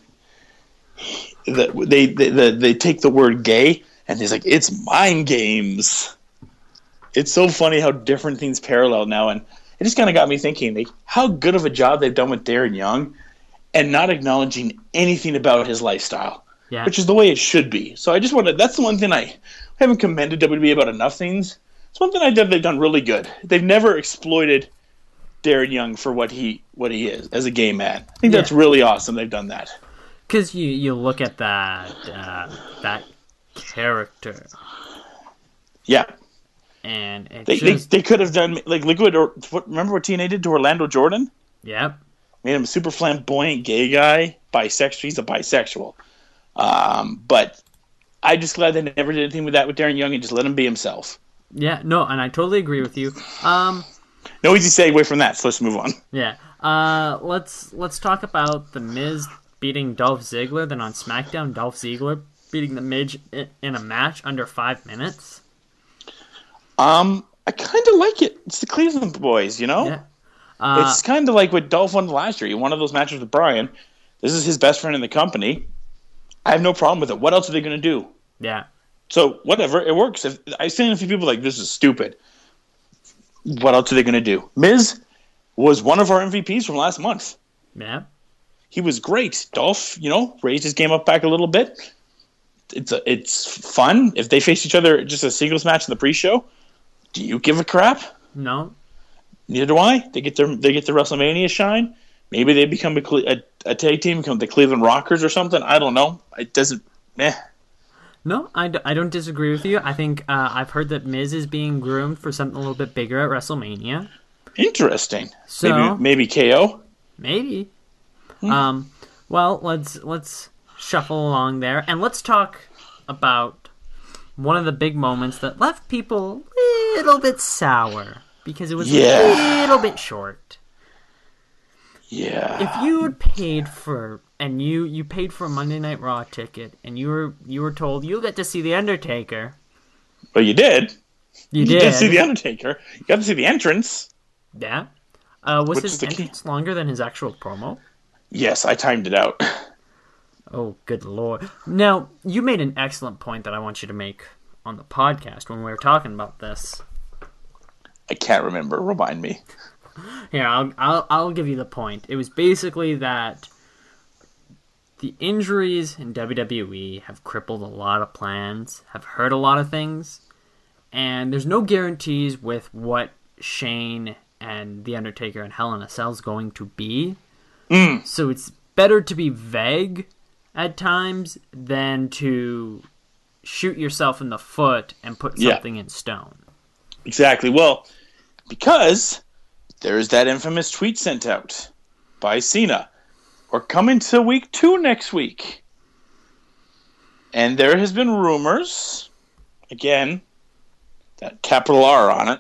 They take the word gay, and he's like, it's mind games. It's so funny how different things parallel now, and it just kind of got me thinking, like, how good of a job they've done with Darren Young, and not acknowledging anything about his lifestyle, which is the way it should be. So I just wanted, that's the one thing I haven't commended WWE about enough things. It's one thing they've done really good. They've never exploited Darren Young for what he is as a gay man. I think that's really awesome. They've done that. Because you look at that character. Yeah. And they could have done, like, remember what TNA did to Orlando Jordan? Yep. Made him a super flamboyant gay guy, bisexual. He's a bisexual. But I'm just glad they never did anything with that with Darren Young and just let him be himself. Yeah, no, and I totally agree with you. No easy segue from that, so let's move on. Yeah. Let's talk about The Miz beating Dolph Ziggler, then on SmackDown, Dolph Ziggler beating The Miz in a match under 5 minutes. I kind of like it. It's the Cleveland boys, Yeah. It's kind of like what Dolph won last year. He won one of those matches with Bryan. This is his best friend in the company. I have no problem with it. What else are they going to do? Yeah. So, whatever. It works. I've seen a few people like, this is stupid. What else are they going to do? Miz was one of our MVPs from last month. Yeah. He was great. Dolph, raised his game up back a little bit. It's fun. If they face each other just a singles match in the pre-show, do you give a crap? No. Neither do I. They get their WrestleMania shine. Maybe they become a tag team, become the Cleveland Rockers or something. I don't know. It doesn't. No, I don't disagree with you. I think I've heard that Miz is being groomed for something a little bit bigger at WrestleMania. Interesting. So maybe KO. Maybe. Well, let's shuffle along there, and let's talk about one of the big moments that left people a little bit sour because it was a little bit short. Yeah. If you had paid for you paid for a Monday Night Raw ticket and you were told you'll get to see The Undertaker. Well, you did. You did. You did see The Undertaker. You got to see the entrance. Yeah. Was his entrance longer than his actual promo? Yes, I timed it out. Oh, good lord. Now, you made an excellent point that I want you to make on the podcast when we were talking about this. I can't remember. Remind me. Here, I'll give you the point. It was basically that the injuries in WWE have crippled a lot of plans, have hurt a lot of things, and there's no guarantees with what Shane and The Undertaker and Hell in a Cell is going to be. So it's better to be vague at times than to shoot yourself in the foot and put something in stone. Exactly. Well, because there's that infamous tweet sent out by Cena. We're coming to week 2 next week. And there has been rumors, again, that capital R on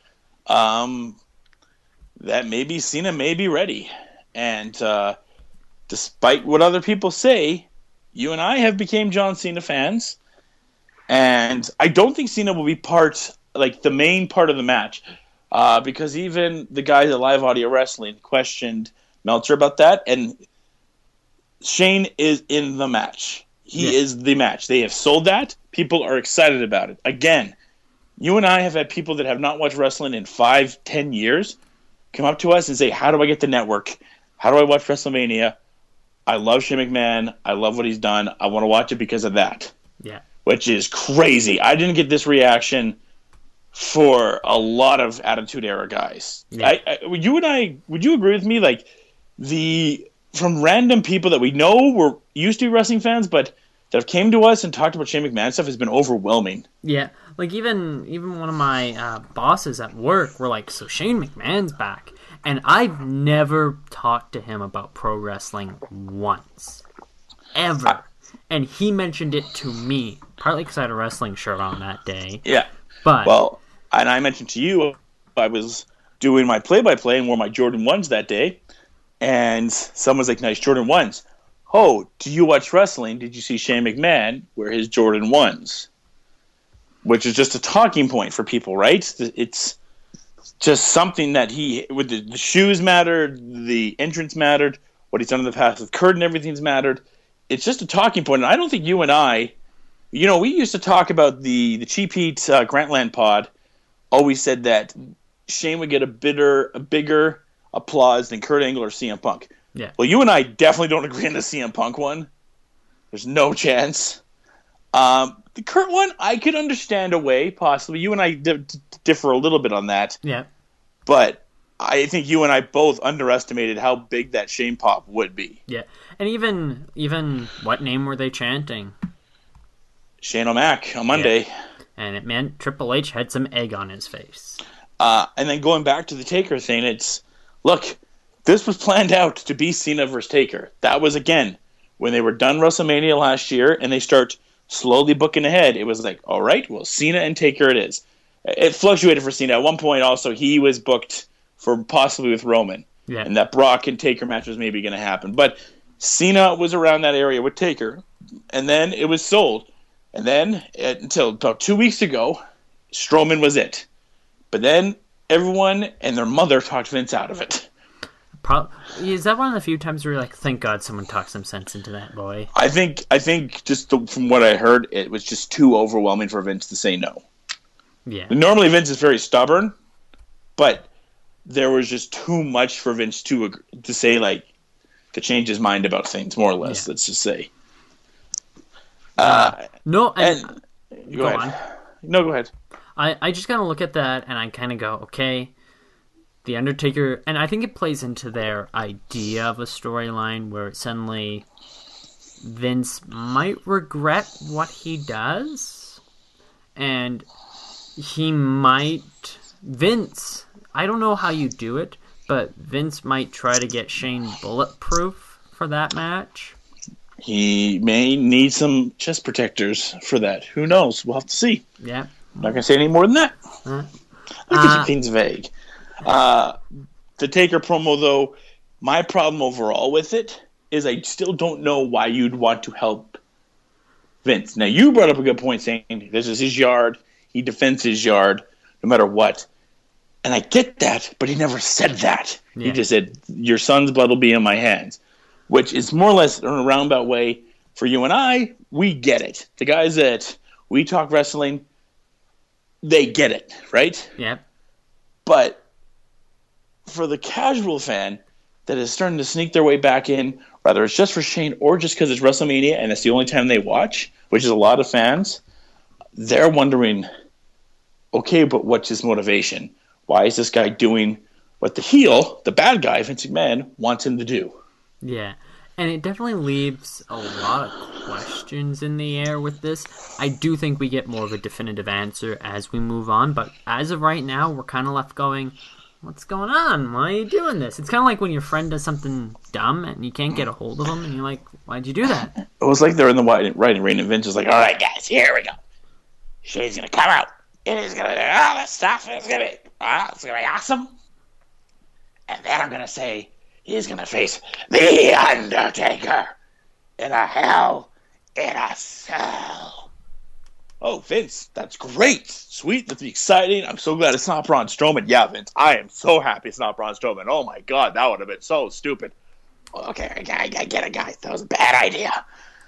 it, that maybe Cena may be ready. And despite what other people say, you and I have become John Cena fans. And I don't think Cena will be the main part of the match. because even the guys at Live Audio Wrestling questioned Meltzer about that, and Shane is in the match. He is the match. They have sold that. People are excited about it. Again, you and I have had people that have not watched wrestling in 5-10 years come up to us and say, how do I get the network? How do I watch WrestleMania? I love Shane McMahon. I love what he's done. I want to watch it because of that. Yeah. Which is crazy. I didn't get this reaction for a lot of Attitude Era guys. Yeah. Would you agree with me? Like, from random people that we know were used to be wrestling fans, but that have came to us and talked about Shane McMahon stuff has been overwhelming. Yeah, like even one of my bosses at work were like, so Shane McMahon's back. And I've never talked to him about pro wrestling once. Ever. And he mentioned it to me, partly because I had a wrestling shirt on that day. Yeah. But well, and I mentioned to you, I was doing my play-by-play and wore my Jordan 1s that day, and someone's like, nice Jordan 1s. Oh, do you watch wrestling? Did you see Shane McMahon wear his Jordan 1s? Which is just a talking point for people, right? It's just something that with the shoes mattered, the entrance mattered, what he's done in the past with Kurt and everything's mattered. It's just a talking point, and I don't think you and I, we used to talk about the Cheap Heat Grantland pod, always said that Shane would get a bigger applause than Kurt Angle or CM Punk. yeah, Well, you and I definitely don't agree on the CM Punk one. There's no chance. The Kurt one, I could understand a way, possibly. You and I differ a little bit on that. yeah, But I think you and I both underestimated how big that Shane pop would be. yeah. And even what name were they chanting? Shane O'Mac on Monday. Yeah. And it meant Triple H had some egg on his face. And then going back to the Taker thing, look, this was planned out to be Cena versus Taker. That was, again, when they were done WrestleMania last year and they start slowly booking ahead, it was like, all right, well, Cena and Taker it is. It fluctuated for Cena. At one point, also, he was booked for possibly with Roman. Yeah. And that Brock and Taker match was maybe going to happen. But Cena was around that area with Taker, and then it was sold. And then, until about 2 weeks ago, Strowman was it. But then everyone and their mother talked Vince out of it. Is that one of the few times where you're like, thank God someone talked some sense into that boy? I think just from what I heard, it was just too overwhelming for Vince to say no. Yeah. Normally Vince is very stubborn, but there was just too much for Vince to say, like, to change his mind about things, more or less, let's just say. No, and go ahead. on. No, go ahead. I just kind of look at that and I kind of go, okay, The Undertaker, and I think it plays into their idea of a storyline where suddenly Vince might regret what he does, and Vince, I don't know how you do it, but Vince might try to get Shane bulletproof for that match. He may need some chest protectors for that. Who knows? We'll have to see. Yeah. I'm not going to say any more than that. I think it seems vague. The Taker promo, though, my problem overall with it is I still don't know why you'd want to help Vince. Now, you brought up a good point saying this is his yard. He defends his yard no matter what. And I get that, but he never said that. Yeah. He just said, your son's blood will be in my hands, which is more or less in a roundabout way for you and I. We get it. The guys that we talk wrestling, they get it, right? Yeah. But for the casual fan that is starting to sneak their way back in, whether it's just for Shane or just because it's WrestleMania and it's the only time they watch, which is a lot of fans, they're wondering, okay, but what's his motivation? Why is this guy doing what the heel, the bad guy, Vince McMahon, wants him to do? Yeah. And it definitely leaves a lot of questions in the air with this. I do think we get more of a definitive answer as we move on, but as of right now, we're kind of left going, what's going on? Why are you doing this? It's kind of like when your friend does something dumb and you can't get a hold of them, and you're like, why'd you do that? It was like they're in the writing ring, and Vince is like, all right, guys, here we go. Shane's going to come out. And he's going to do all this stuff. It's going to be awesome. And then I'm going to say, he's going to face The Undertaker in a Hell in a Cell. Oh, Vince, that's great. Sweet, that's exciting. I'm so glad it's not Braun Strowman. Yeah, Vince, I am so happy it's not Braun Strowman. Oh, my God, that would have been so stupid. Okay, I get it, guys. That was a bad idea.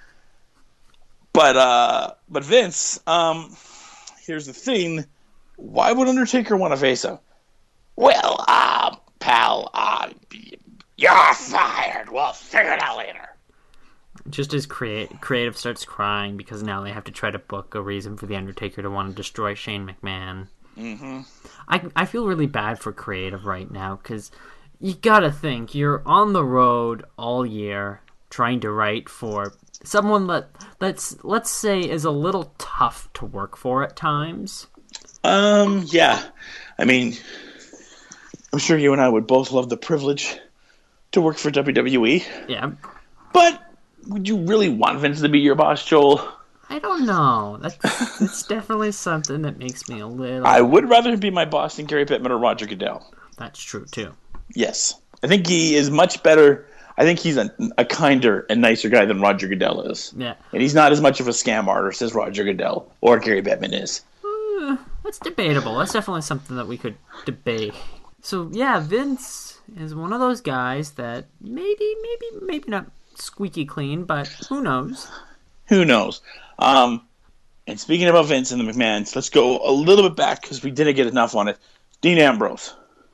But Vince, here's the thing. Why would Undertaker want to face him? Well, pal, you're fired. We'll figure it out later. Just as creative starts crying because now they have to try to book a reason for the Undertaker to want to destroy Shane McMahon. Mm-hmm. I feel really bad for creative right now because you gotta think you're on the road all year trying to write for someone that's let's say is a little tough to work for at times. Yeah. I mean, I'm sure you and I would both love the privilege to work for WWE. Yeah. But would you really want Vince to be your boss, Joel? I don't know. That's definitely something that makes me a little... I would rather him be my boss than Gary Pittman or Roger Goodell. That's true, too. Yes. I think he is much better. I think he's a kinder and nicer guy than Roger Goodell is. Yeah. And he's not as much of a scam artist as Roger Goodell or Gary Pittman is. That's debatable. That's definitely something that we could debate. So, yeah, Vince is one of those guys that maybe not squeaky clean, but who knows? Who knows? And speaking about Vince and the McMahons, let's go a little bit back because we didn't get enough on it. Dean Ambrose.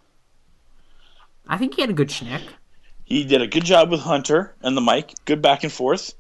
I think he had a good schnick. He did a good job with Hunter and the mic. Good back and forth.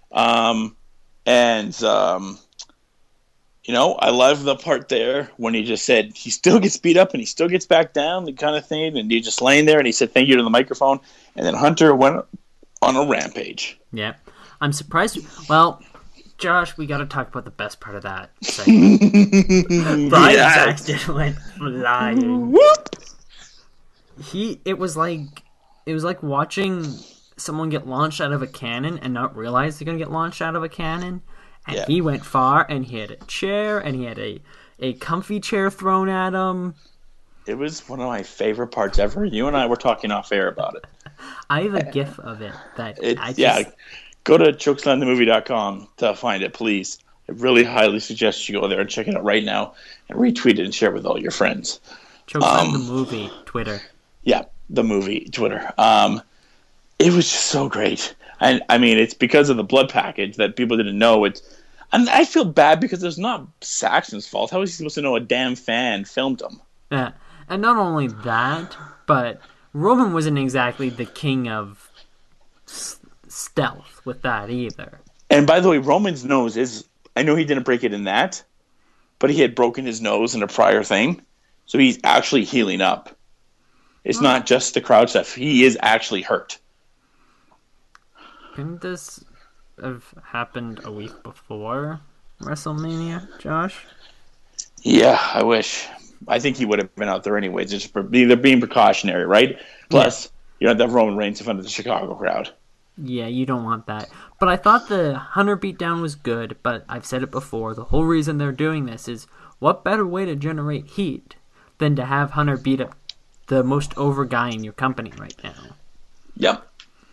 I love the part there when he just said he still gets beat up and he still gets back down, the kind of thing. And he's just laying there and he said thank you to the microphone. And then Hunter went on a rampage. Yeah. I'm surprised. Well, Josh, we got to talk about the best part of that segment. Brian Saxton went flying. Whoop! It was like watching someone get launched out of a cannon and not realize they're going to get launched out of a cannon. And he went far, and he had a chair, and he had a comfy chair thrown at him. It was one of my favorite parts ever. You and I were talking off air about it. I have a gif of it. Go to chokeslamthemovie.com to find it, please. I really highly suggest you go there and check it out right now and retweet it and share it with all your friends. Chokeslam the movie, Twitter. Yeah, the movie, Twitter. It was just so great. And I mean, it's because of the blood package that people didn't know. And I feel bad because it's not Saxon's fault. How was he supposed to know a damn fan filmed him? Yeah, and not only that, but Roman wasn't exactly the king of stealth with that either. And by the way, Roman's nose is... I know he didn't break it in that, but he had broken his nose in a prior thing. So he's actually healing up. It's not just the crowd stuff. He is actually hurt. Couldn't this have happened a week before WrestleMania, Josh? Yeah, I wish. I think he would have been out there anyways. Just they're being precautionary, right? Plus, you don't have Roman Reigns in front of the Chicago crowd. Yeah, you don't want that. But I thought the Hunter beatdown was good, but I've said it before. The whole reason they're doing this is what better way to generate heat than to have Hunter beat up the most over guy in your company right now? Yep.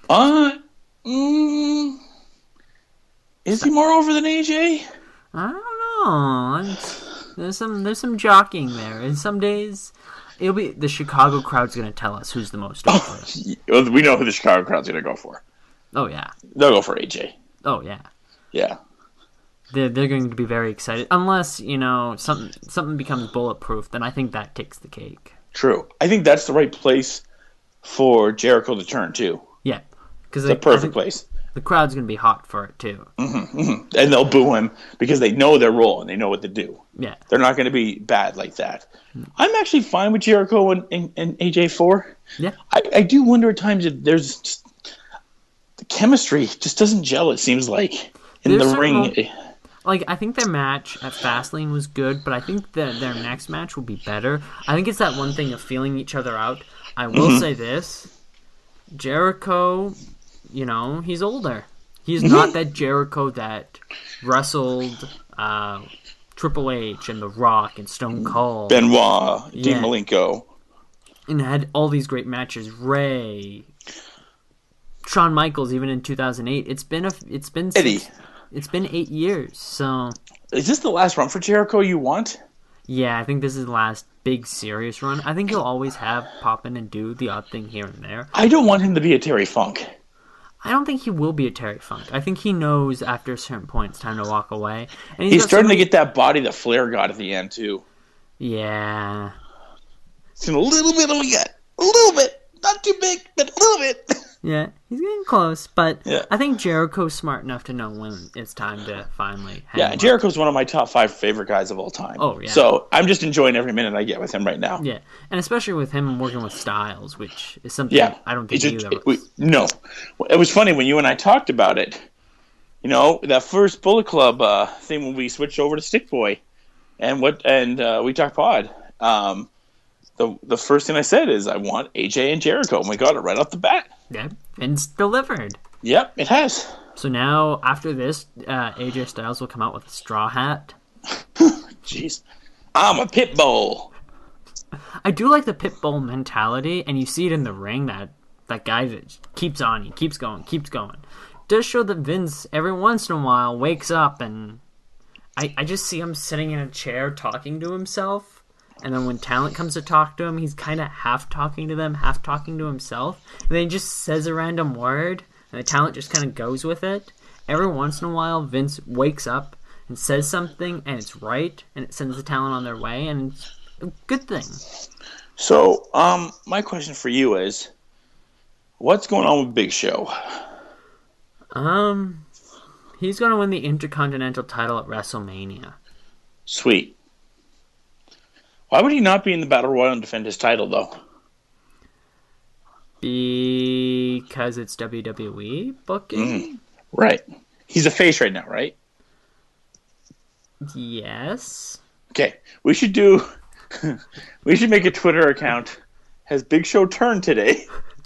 Is he more over than AJ? I don't know. There's some jockeying there, and some days it'll be the Chicago crowd's going to tell us who's the most over. We know who the Chicago crowd's going to go for. Oh yeah, they'll go for AJ. Oh yeah, yeah. They're going to be very excited, unless something becomes bulletproof. Then I think that takes the cake. True. I think that's the right place for Jericho to turn too. Yeah, because it's the perfect place. The crowd's going to be hot for it, too. Mm-hmm, mm-hmm. And they'll boo him because they know their role and they know what to do. Yeah. They're not going to be bad like that. I'm actually fine with Jericho and AJ4. Yeah. I do wonder at times if there's just, the chemistry just doesn't gel, it seems like, in the ring. I think their match at Fastlane was good, but I think that their next match will be better. I think it's that one thing of feeling each other out. I will say this. Jericho... he's older. He's not that Jericho that wrestled Triple H and The Rock and Stone Cold. Benoit, Dean Malenko. And had all these great matches. Ray. Shawn Michaels, even in 2008. It's been Eddie. It's been 8 years, so Is this the last run for Jericho you want? yeah, I think this is the last big serious run. I think he'll always have pop in and do the odd thing here and there. I don't want him to be a Terry Funk. I don't think he will be a Terry Funk. I think he knows after a certain point it's time to walk away. And He's got starting so many- to get that body that Flair got at the end, too. Yeah. It's in a little bit of a gut. A little bit. Not too big, but a little bit. Yeah, he's getting close, but Yeah. I think Jericho's smart enough to know when it's time to finally hang Yeah, him up. Jericho's one of my top 5 favorite guys of all time. Oh, yeah. So I'm just enjoying every minute I get with him right now. Yeah, and especially with him working with Styles, which is something Yeah. I don't think It's you just- ever... no. It was funny when you and I talked about it. You know, that first Bullet Club thing when we switched over to Stick Boy and we talked pod. The first thing I said is I want AJ and Jericho, and we got it right off the bat. Yeah, Vince delivered. Yep, it has. So now, after this, AJ Styles will come out with a straw hat. Jeez. I'm a pit bull. I do like the Pitbull mentality, and you see it in the ring, that guy that keeps on, he keeps going. Does show that Vince, every once in a while, wakes up, and I just see him sitting in a chair talking to himself. And then when talent comes to talk to him, he's kind of half talking to them, half talking to himself. And then he just says a random word, and the talent just kind of goes with it. Every once in a while, Vince wakes up and says something, and it's right, and it sends the talent on their way, and it's a good thing. So, my question for you is, what's going on with Big Show? He's going to win the Intercontinental title at WrestleMania. Sweet. Why would he not be in the Battle Royal and defend his title, though? Because it's WWE booking? Right. He's a face right now, right? Yes. Okay. We should make a Twitter account. Has Big Show turned today?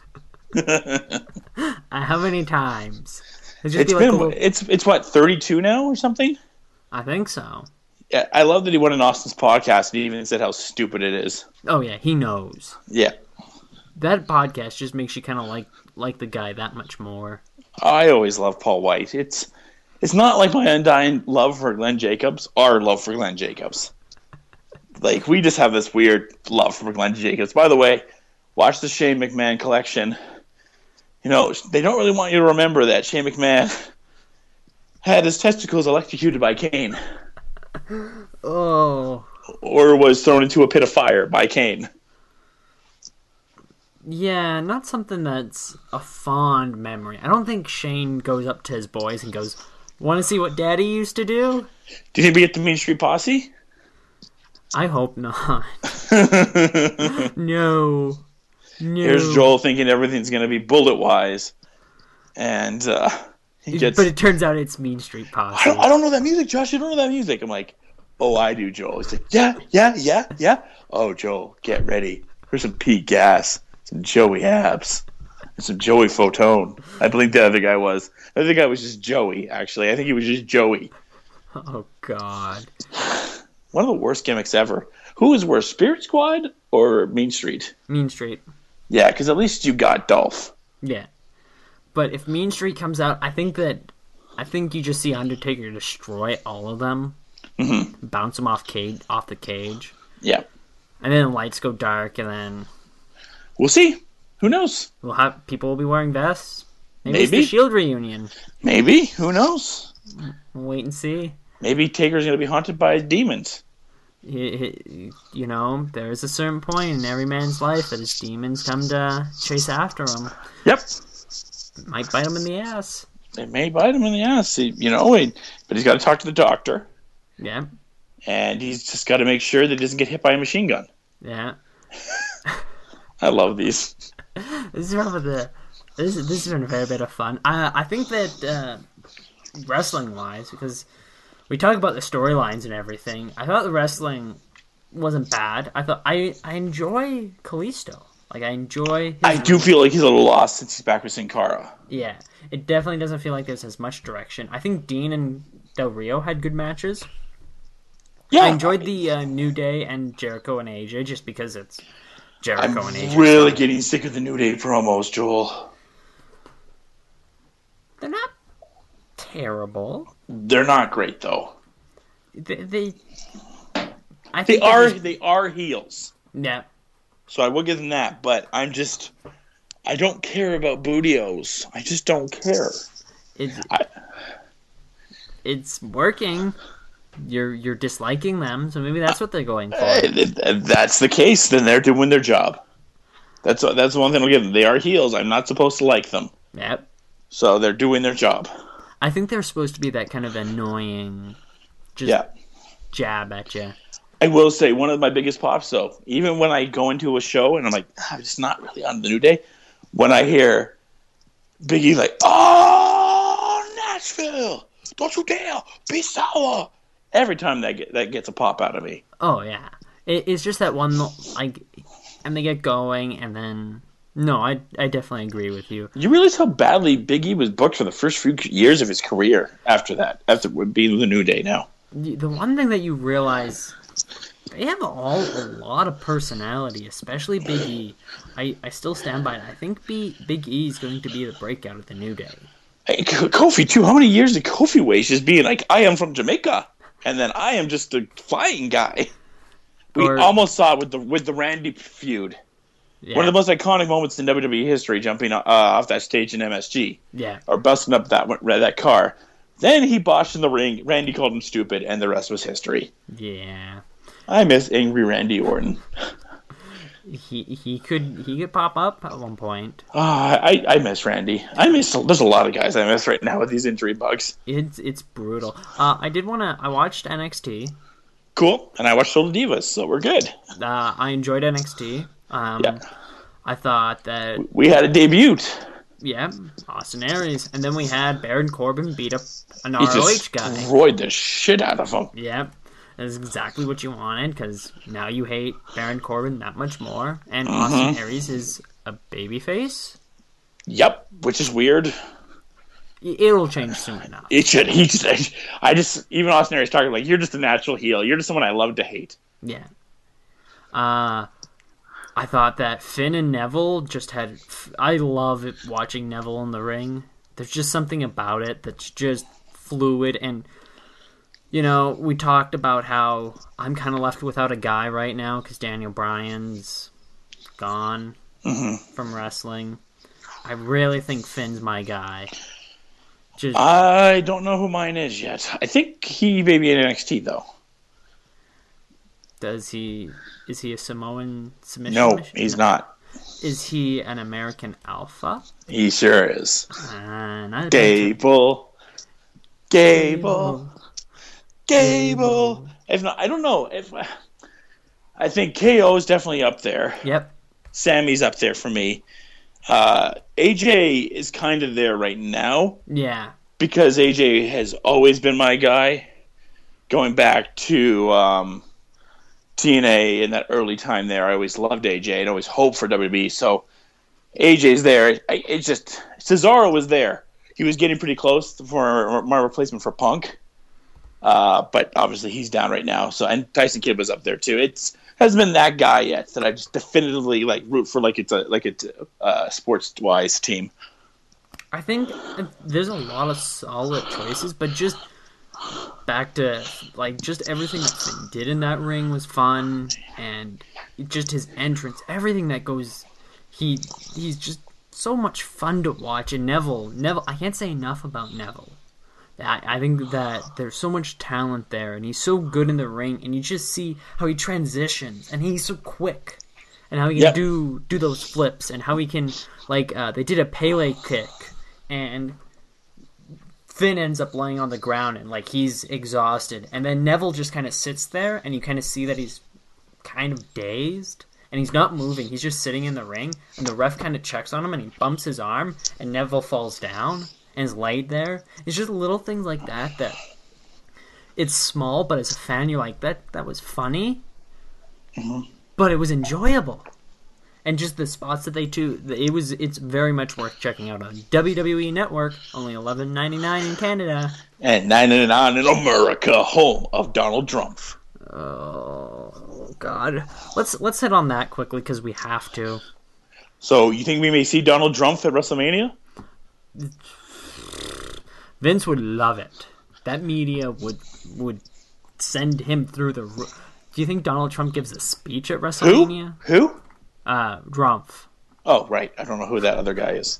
How many times? It's been, it's what, 32 now or something? I think so. Yeah, I love that he went on Austin's podcast and he even said how stupid it is. Oh yeah, he knows. Yeah. That podcast just makes you kind of like the guy that much more. I always love Paul White. It's not like my undying love for Glenn Jacobs, our love for Glenn Jacobs. Like, we just have this weird love for Glenn Jacobs. By the way, watch the Shane McMahon collection. You know, they don't really want you to remember that Shane McMahon had his testicles electrocuted by Kane. Oh. Or was thrown into a pit of fire by Kane. Yeah, not something that's a fond memory. I don't think Shane goes up to his boys and goes, "Want to see what Daddy used to do?" Did he be at the Mean Street Posse? I hope not. No. Here's Joel thinking everything's going to be bullet-wise. And he gets... But it turns out it's Mean Street Posse. I don't know that music, Josh. You don't know that music. I'm like, oh, I do, Joel. He's like, yeah. Oh, Joel, get ready. Here's some Pete Gas, some Joey Abs, and some Joey Fotone. I believe the other guy was. The other guy was just Joey, actually. I think he was just Joey. Oh, God. One of the worst gimmicks ever. Who was worse, Spirit Squad or Mean Street? Mean Street. Yeah, because at least you got Dolph. Yeah. But if Mean Street comes out, I think you just see Undertaker destroy all of them. Mm-hmm. Bounce them off the cage. Yeah. And then the lights go dark, and then We'll see. Who knows? people will be wearing vests. Maybe it's Maybe. the Shield reunion. Maybe. Who knows? We'll wait and see. Maybe Taker's going to be haunted by demons. You know, there is a certain point in every man's life that his demons come to chase after him. Yep. Might bite him in the ass. It may bite him in the ass, but he's got to talk to the doctor, Yeah. and he's just got to make sure that he doesn't get hit by a machine gun. Yeah. I love these. This has been a fair bit of fun. I think that wrestling wise, because we talk about the storylines and everything, I thought the wrestling wasn't bad. I enjoy Kalisto. Like, I enjoy I do feel like he's a little lost since he's back with Sin Cara. Yeah. It definitely doesn't feel like there's as much direction. I think Dean and Del Rio had good matches. Yeah, I enjoyed the New Day and Jericho and AJ just because it's Jericho and AJ. I'm really getting sick of the New Day promos, Joel. They're not terrible. They're not great though. I They think are heels. Yeah. So I will give them that, but I don't care about Bootios. I just don't care. It's working. You're disliking them, so maybe that's what they're going for. If that's the case, then they're doing their job. That's one thing I'll give them. They are heels. I'm not supposed to like them. Yep. So they're doing their job. I think they're supposed to be that kind of annoying, jab at you. I will say one of my biggest pops, though, even when I go into a show and I'm like, I'm just not really on the New Day, when I hear Big E like, oh, Nashville, don't you dare be sour. Every time that gets a pop out of me. Oh, yeah. It's just that one, like, and they get going, and then, no, I definitely agree with you. You realize how badly Big E was booked for the first few years of his career after being the New Day now. The one thing that you realize, they have all a lot of personality, especially Big E. I still stand by it. I think Big E is going to be the breakout of the New Day. Hey, Kofi, too. How many years did Kofi waste just being like, I am from Jamaica, and then I am just a flying guy? We almost saw it with the Randy feud. Yeah. One of the most iconic moments in WWE history, jumping off that stage in MSG. Yeah. Or busting up that car. Then he botched in the ring. Randy called him stupid, and the rest was history. Yeah. I miss angry Randy Orton. He could pop up at one point. I miss Randy. There's a lot of guys I miss right now with these injury bugs. It's brutal. I watched NXT. Cool. And I watched Total Divas, so we're good. I enjoyed NXT. Yeah. I thought that we had a debut. Yeah, Austin Aries. And then we had Baron Corbin beat up an He ROH guy. Destroyed the shit out of him. Yep. That's exactly what you wanted, because now you hate Baron Corbin that much more. And Austin Aries is a babyface. Yep, which is weird. It'll change soon enough. It should. Even Austin Aries talking like, you're just a natural heel. You're just someone I love to hate. Yeah. I thought that Finn and Neville just had... I love watching Neville in the ring. There's just something about it that's just fluid. And, you know, we talked about how I'm kind of left without a guy right now because Daniel Bryan's gone from wrestling. I really think Finn's my guy. I don't know who mine is yet. I think he may be in NXT, though. Is he a Samoan submission? No, he's not. Is he an American Alpha? He sure is. Gable. If not, I don't know. I think KO is definitely up there. Yep. Sammy's up there for me. AJ is kind of there right now. Yeah. Because AJ has always been my guy. Going back to TNA in that early time there, I always loved AJ and always hoped for WWE. So AJ's there. It's just Cesaro was there. He was getting pretty close for my replacement for Punk. But obviously he's down right now. So and Tyson Kidd was up there too. It hasn't been that guy yet that I just definitively root for it's a sports wise team. I think there's a lot of solid choices, but just back to just everything that Finn did in that ring was fun, and just his entrance, everything that goes, he's just so much fun to watch. And Neville, I can't say enough about Neville. I think that there's so much talent there, and he's so good in the ring, and you just see how he transitions, and he's so quick, and how he can do those flips, and how he can, they did a Pele kick, and Finn ends up laying on the ground, and, he's exhausted, and then Neville just kind of sits there, and you kind of see that he's kind of dazed, and he's not moving, he's just sitting in the ring, and the ref kind of checks on him, and he bumps his arm, and Neville falls down and is laid there. It's just little things like that it's small, but as a fan you're like, that was funny, but it was enjoyable. And just the spots that they do, it's very much worth checking out on WWE Network. Only $11.99 in Canada and $9.99 in America, home of Donald Trump. Oh God, let's hit on that quickly because we have to. So you think we may see Donald Trump at WrestleMania? Vince would love it. That media would send him through the roof. Do you think Donald Trump gives a speech at WrestleMania? Who? Drumpf. Oh, right. I don't know who that other guy is.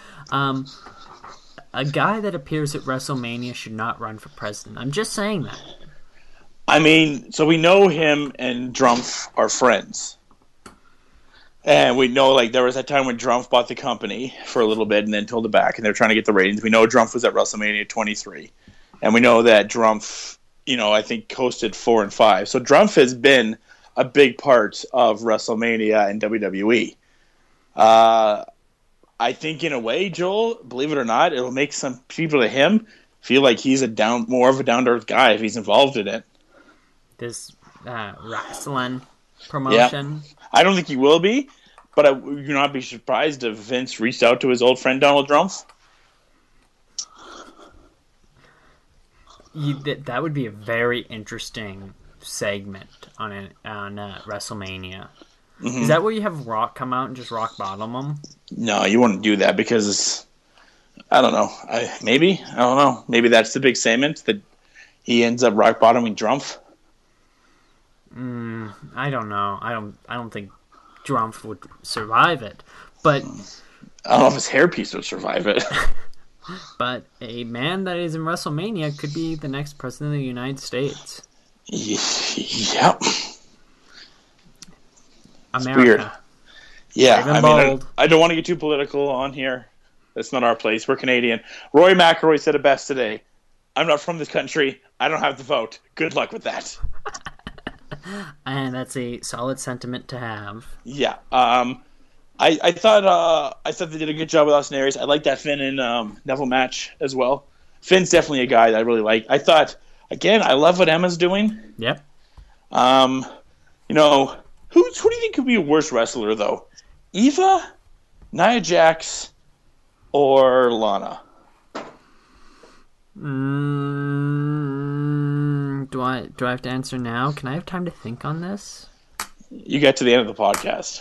A guy that appears at WrestleMania should not run for president. I'm just saying that. I mean, so we know him and Drumpf are friends. And we know, like, there was that time when Drumpf bought the company for a little bit and then pulled it back, and they're trying to get the ratings. We know Drumpf was at WrestleMania 23. And we know that Drumpf, I think hosted 4 and 5. So Drumpf has been a big part of WrestleMania and WWE. I think in a way, Joel, believe it or not, it'll make some people to him feel like he's more of a down-to-earth guy if he's involved in it. This wrestling promotion. Yeah. I don't think he will be, but I would not be surprised if Vince reached out to his old friend Donald Trump. That would be a very interesting segment on WrestleMania. Mm-hmm. Is that where you have Rock come out and just rock bottom him? No, you wouldn't do that because I don't know. I don't know. Maybe that's the big segment that he ends up rock bottoming Drumpf. I don't know. I don't think Drumpf would survive it, but I don't know if his hairpiece would survive it. But a man that is in WrestleMania could be the next president of the United States. Yep. America. Weird. Yeah, I mean, I don't want to get too political on here. That's not our place. We're Canadian. Roy McIlroy said it best today. I'm not from this country. I don't have the vote. Good luck with that. And that's a solid sentiment to have. Yeah. I thought they did a good job with Austin Aries. I like that Finn and Neville match as well. Finn's definitely a guy that I really like. I thought, again, I love what Emma's doing. Yep. Who do you think could be a worse wrestler, though? Eva, Nia Jax, or Lana? Do I have to answer now? Can I have time to think on this? You get to the end of the podcast.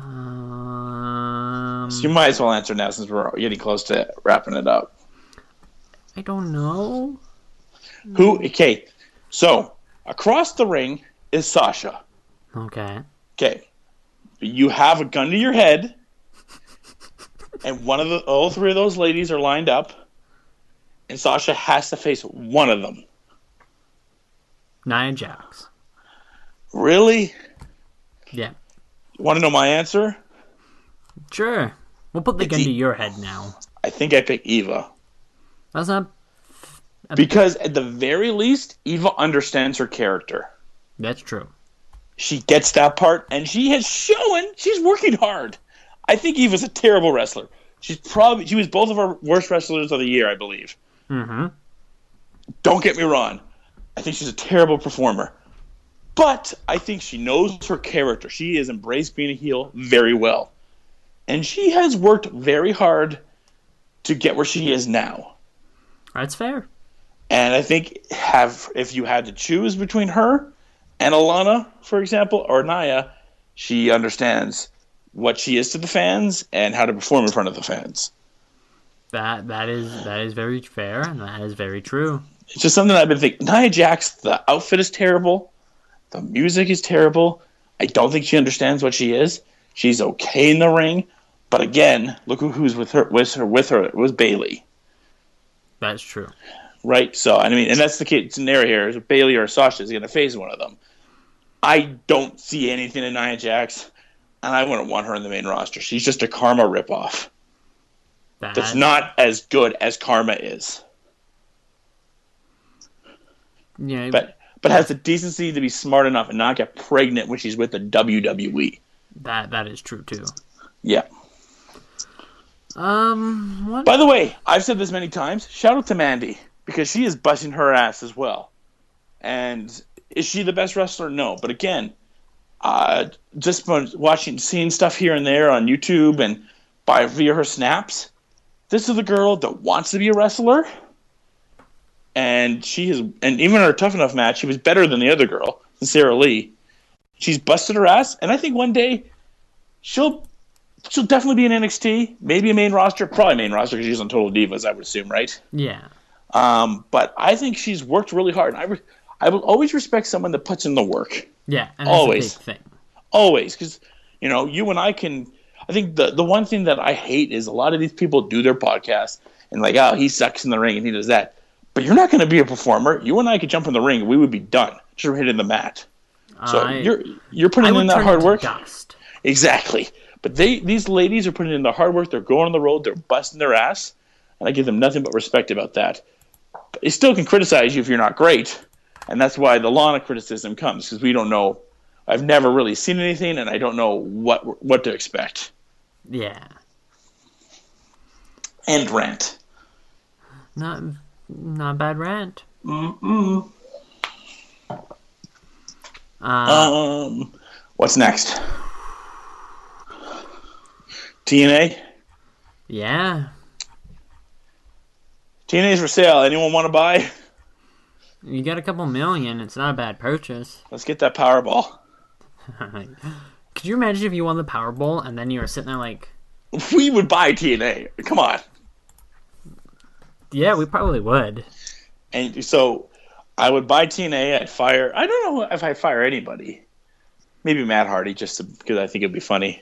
So you might as well answer now since we're getting close to wrapping it up. I don't know. Okay, so across the ring is Sasha. Okay. You have a gun to your head, and all three of those ladies are lined up, and Sasha has to face one of them. Nia Jax. Really? Yeah. You want to know my answer? Sure. We'll put the gun to your head now. I think I pick Eva. That's not... Because at the very least, Eva understands her character. That's true. She gets that part, and she has shown she's working hard. I think Eva's a terrible wrestler. She was both of our worst wrestlers of the year, I believe. Mm-hmm. Don't get me wrong. I think she's a terrible performer. But I think she knows her character. She has embraced being a heel very well. And she has worked very hard to get where she is now. That's fair. And I think if you had to choose between her and Alana, for example, or Nia, she understands what she is to the fans and how to perform in front of the fans. That is very fair, and that is very true. It's just something I've been thinking. Nia Jax, the outfit is terrible. The music is terrible. I don't think she understands what she is. She's okay in the ring. But again, look who's with her. It was Bayley. That's true. Right? So, I mean, and that's the key scenario here. Is Bayley or Sasha is going to face one of them. I don't see anything in Nia Jax, and I wouldn't want her in the main roster. She's just a Karma ripoff. That's not as good as Karma is. Yeah, but has the decency to be smart enough and not get pregnant when she's with the WWE. That is true too. Yeah. What? By the way, I've said this many times. Shout out to Mandy because she is busting her ass as well. And is she the best wrestler? No. But again, just seeing stuff here and there on YouTube and via her snaps, this is the girl that wants to be a wrestler. And and even in her Tough Enough match, she was better than the other girl, Sarah Lee. She's busted her ass, and I think one day she'll definitely be in NXT, maybe a main roster, probably main roster because she's on Total Divas, I would assume, right? Yeah. But I think she's worked really hard. I will always respect someone that puts in the work. Yeah, and that's Always. a big thing. Always, because you and I can. I think the one thing that I hate is a lot of these people do their podcasts and like, oh, he sucks in the ring and he does that. But you're not going to be a performer. You and I could jump in the ring, and we would be done. Just from hitting the mat. So you're putting in that hard work. Dust. Exactly. But these ladies are putting in the hard work. They're going on the road. They're busting their ass, and I give them nothing but respect about that. But they still can criticize you if you're not great, and that's why the Lana criticism comes, because we don't know. I've never really seen anything, and I don't know what to expect. Yeah. And rant. Not a bad rant. What's next? TNA? Yeah. TNA's for sale. Anyone want to buy? You got a couple million. It's not a bad purchase. Let's get that Powerball. Could you imagine if you won the Powerball and then you were sitting there like... We would buy TNA. Come on. Yeah, we probably would. And so I would buy TNA. I'd fire... I don't know if I'd fire anybody. Maybe Matt Hardy, just because I think it'd be funny.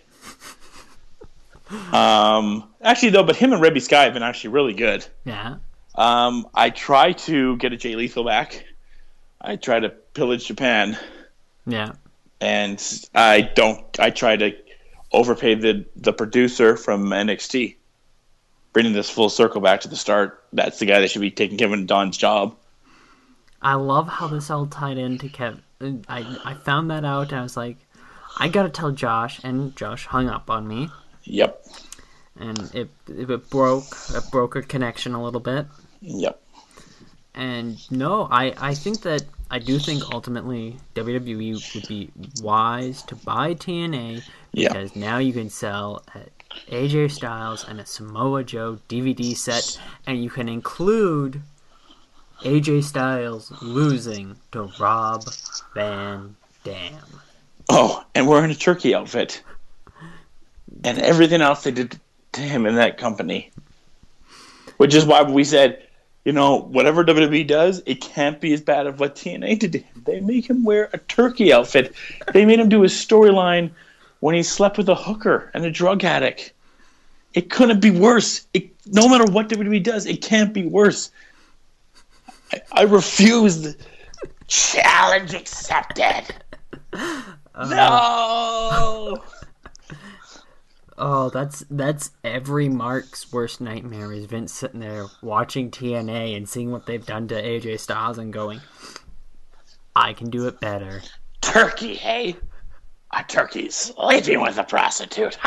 Actually, though, but him and Rebby Sky have been actually really good. Yeah. I try to get a Jay Lethal back. I try to pillage Japan. Yeah. And I try to overpay the producer from NXT. Bringing this full circle back to the start. That's the guy that should be taking Kevin Dunn's job. I love how this all tied into Kevin. I found that out. I was like, I gotta tell Josh, and Josh hung up on me. Yep. And it broke a connection a little bit. Yep. And no, I think that I do think ultimately WWE would be wise to buy TNA because now you can sell AJ Styles and a Samoa Joe DVD set, and you can include AJ Styles losing to Rob Van Dam. Oh, and wearing a turkey outfit. And everything else they did to him in that company. Which is why we said, whatever WWE does, it can't be as bad as what TNA did to him. They make him wear a turkey outfit. They made him do his storyline when he slept with a hooker and a drug addict. It couldn't be worse. No matter what WWE does, it can't be worse. I refuse. The challenge accepted. No. Oh, that's every Mark's worst nightmare is Vince sitting there watching TNA and seeing what they've done to AJ Styles and going, I can do it better. Turkey, hey? A turkey's sleeping with a prostitute.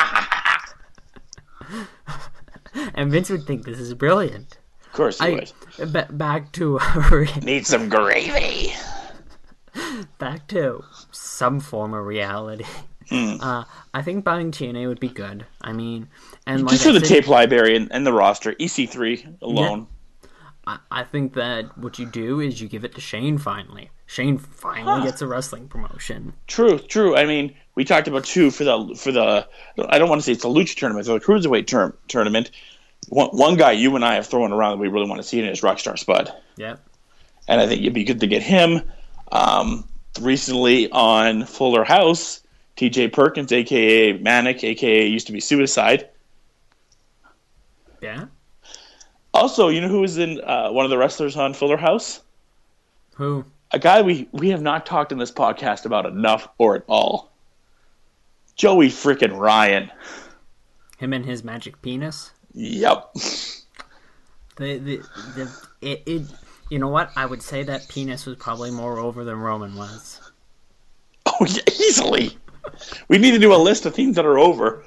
And Vince would think this is brilliant. Of course he would. Back to... Need some gravy. Back to some form of reality. I think buying TNA would be good. I mean, and just for the tape library and the roster, EC3 alone. Yeah, I think that what you do is you give it to Shane finally. Shane finally gets a wrestling promotion. True. I mean, we talked about two for the. I don't want to say it's the Lucha tournament, or the Cruiserweight tournament. One guy you and I have thrown around that we really want to see in is Rockstar Spud. Yep. And I think it'd be good to get him. Recently on Fuller House, TJ Perkins, a.k.a. Manic, a.k.a. used to be Suicide. Yeah? Also, you know who was in one of the wrestlers on Fuller House? Who? A guy we have not talked in this podcast about enough or at all. Joey frickin' Ryan. Him and his magic penis? Yep. You know what? I would say that penis was probably more over than Roman was. Oh, yeah, easily. We need to do a list of things that are over.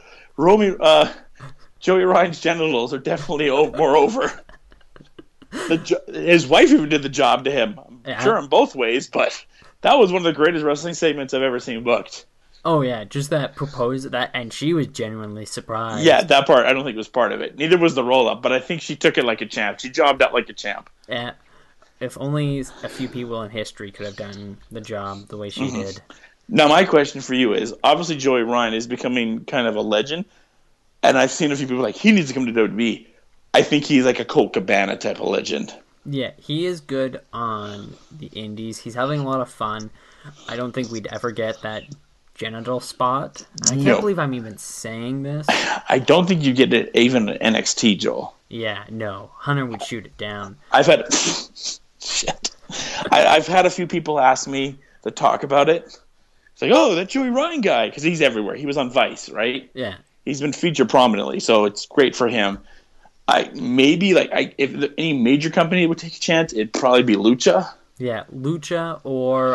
Joey Ryan's genitals are definitely more over. His wife even did the job to him. I'm sure in both ways, but that was one of the greatest wrestling segments I've ever seen booked. Oh, yeah, just that and she was genuinely surprised. Yeah, that part, I don't think was part of it. Neither was the roll-up, but I think she took it like a champ. She jobbed out like a champ. Yeah, if only a few people in history could have done the job the way she did. Now, my question for you is, obviously Joey Ryan is becoming kind of a legend, and I've seen a few people like, he needs to come to WWE. I think he's like a Colt Cabana type of legend. Yeah, he is good on the indies. He's having a lot of fun. I don't think we'd ever get that genital spot. I can't No. believe I'm even saying this. I don't think you get it even at NXT, Joel. Yeah, no. Hunter would shoot it down. I've had shit. I've had a few people ask me to talk about it. It's like, oh, that Joey Ryan guy, because he's everywhere. He was on Vice, right? Yeah. He's been featured prominently, so it's great for him. If any major company would take a chance, it'd probably be Lucha, Yeah, Lucha or,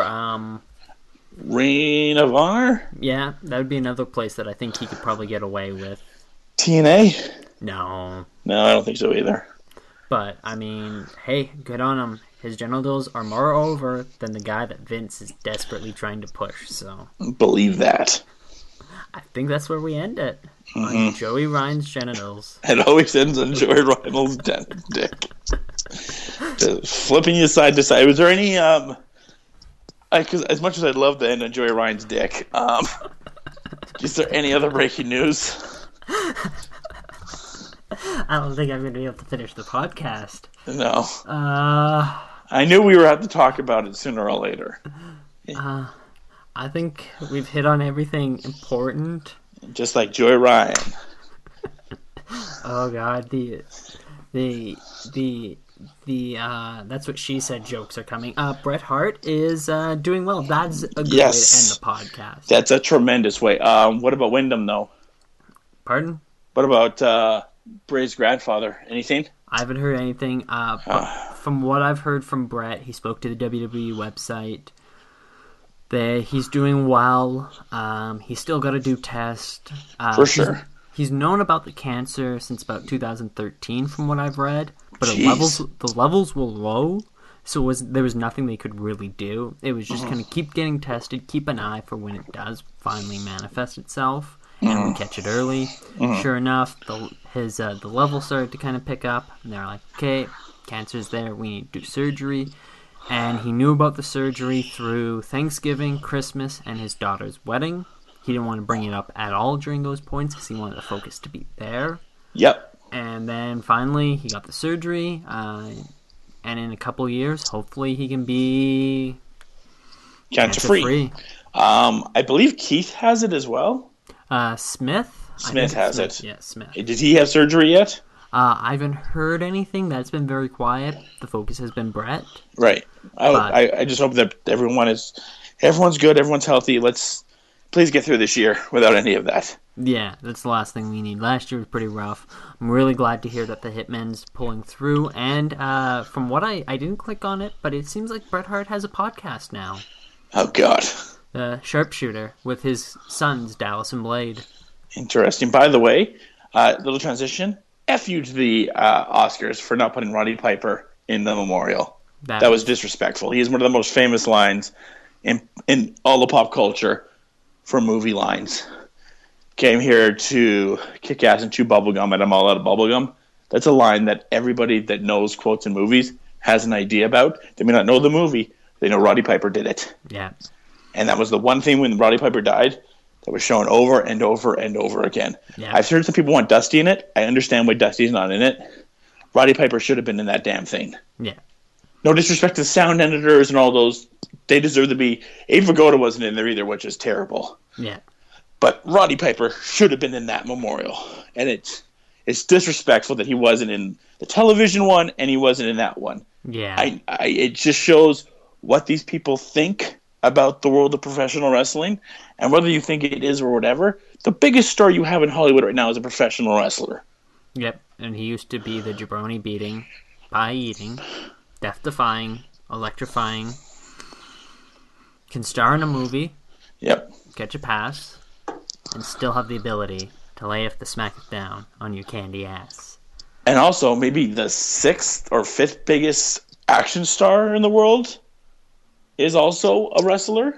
Ring of Honor, yeah, that would be another place that I think he could probably get away with. TNA. No. No, I don't think so either. But, I mean, hey, good on him. His genitals are more over than the guy that Vince is desperately trying to push, so Believe that. I think that's where we end it. On Joey Ryan's genitals. It always ends on Joey Ryan's dick. Just flipping you side to side. Was there any because as much as I'd love to end on Joey Ryan's dick, is there any other breaking news? I don't think I'm going to be able to finish the podcast. No. Uh, I knew we were have to talk about it sooner or later. I think we've hit on everything important. Just like Joey Ryan. Oh God, the that's what she said jokes are coming. Bret Hart is doing well. That's a good way to end the podcast. That's a tremendous way. What about Wyndham though? Pardon? What about Bray's grandfather? Anything? I haven't heard anything. But from what I've heard from Bret, he spoke to the WWE website. He's doing well. He's still got to do tests. For sure. He's known about the cancer since about 2013, from what I've read. But Jeez. the levels were low, so there was nothing they could really do. It was just kind of keep getting tested, keep an eye for when it does finally manifest itself, and we catch it early. Sure enough, the levels started to kind of pick up, and they're like, okay, cancer's there, we need to do surgery. And he knew about the surgery through Thanksgiving, Christmas, and his daughter's wedding. He didn't want to bring it up at all during those points because he wanted the focus to be there. Yep. And then finally, he got the surgery. And in a couple of years, hopefully he can be Cancer-free. I believe Keith has it as well. Smith? Smith has it. Yeah, Smith. Did he have surgery yet? I haven't heard anything. That's been very quiet. The focus has been Bret. Right. I just hope that everyone's good, everyone's healthy. Let's please get through this year without any of that. Yeah, that's the last thing we need. Last year was pretty rough. I'm really glad to hear that the Hitmen's pulling through. And from what I didn't click on it, but it seems like Bret Hart has a podcast now. Oh, God. Sharpshooter with his sons, Dallas and Blade. Interesting. By the way, little transition. F you to the Oscars for not putting Roddy Piper in the memorial. That was disrespectful. He is one of the most famous lines in all of pop culture for movie lines. Came here to kick ass and chew bubblegum, and I'm all out of bubblegum. That's a line that everybody that knows quotes in movies has an idea about. They may not know the movie. They know Roddy Piper did it. Yeah. And that was the one thing when Roddy Piper died that was shown over and over and over again. Yeah. I've heard some people want Dusty in it. I understand why Dusty's not in it. Roddy Piper should have been in that damn thing. Yeah. No disrespect to the sound editors and all those. They deserve to be. Abe Vigoda wasn't in there either, which is terrible. Yeah. But Roddy Piper should have been in that memorial. And it's disrespectful that he wasn't in the television one and he wasn't in that one. Yeah. It just shows what these people think about the world of professional wrestling, and whether you think it is or whatever. The biggest star you have in Hollywood right now is a professional wrestler. Yep. And he used to be the jabroni beating, pie eating, death defying, electrifying, can star in a movie, Yep. catch a pass, and still have the ability to lay the smack down on your candy ass. And also maybe the 6th or 5th biggest action star in the world is also a wrestler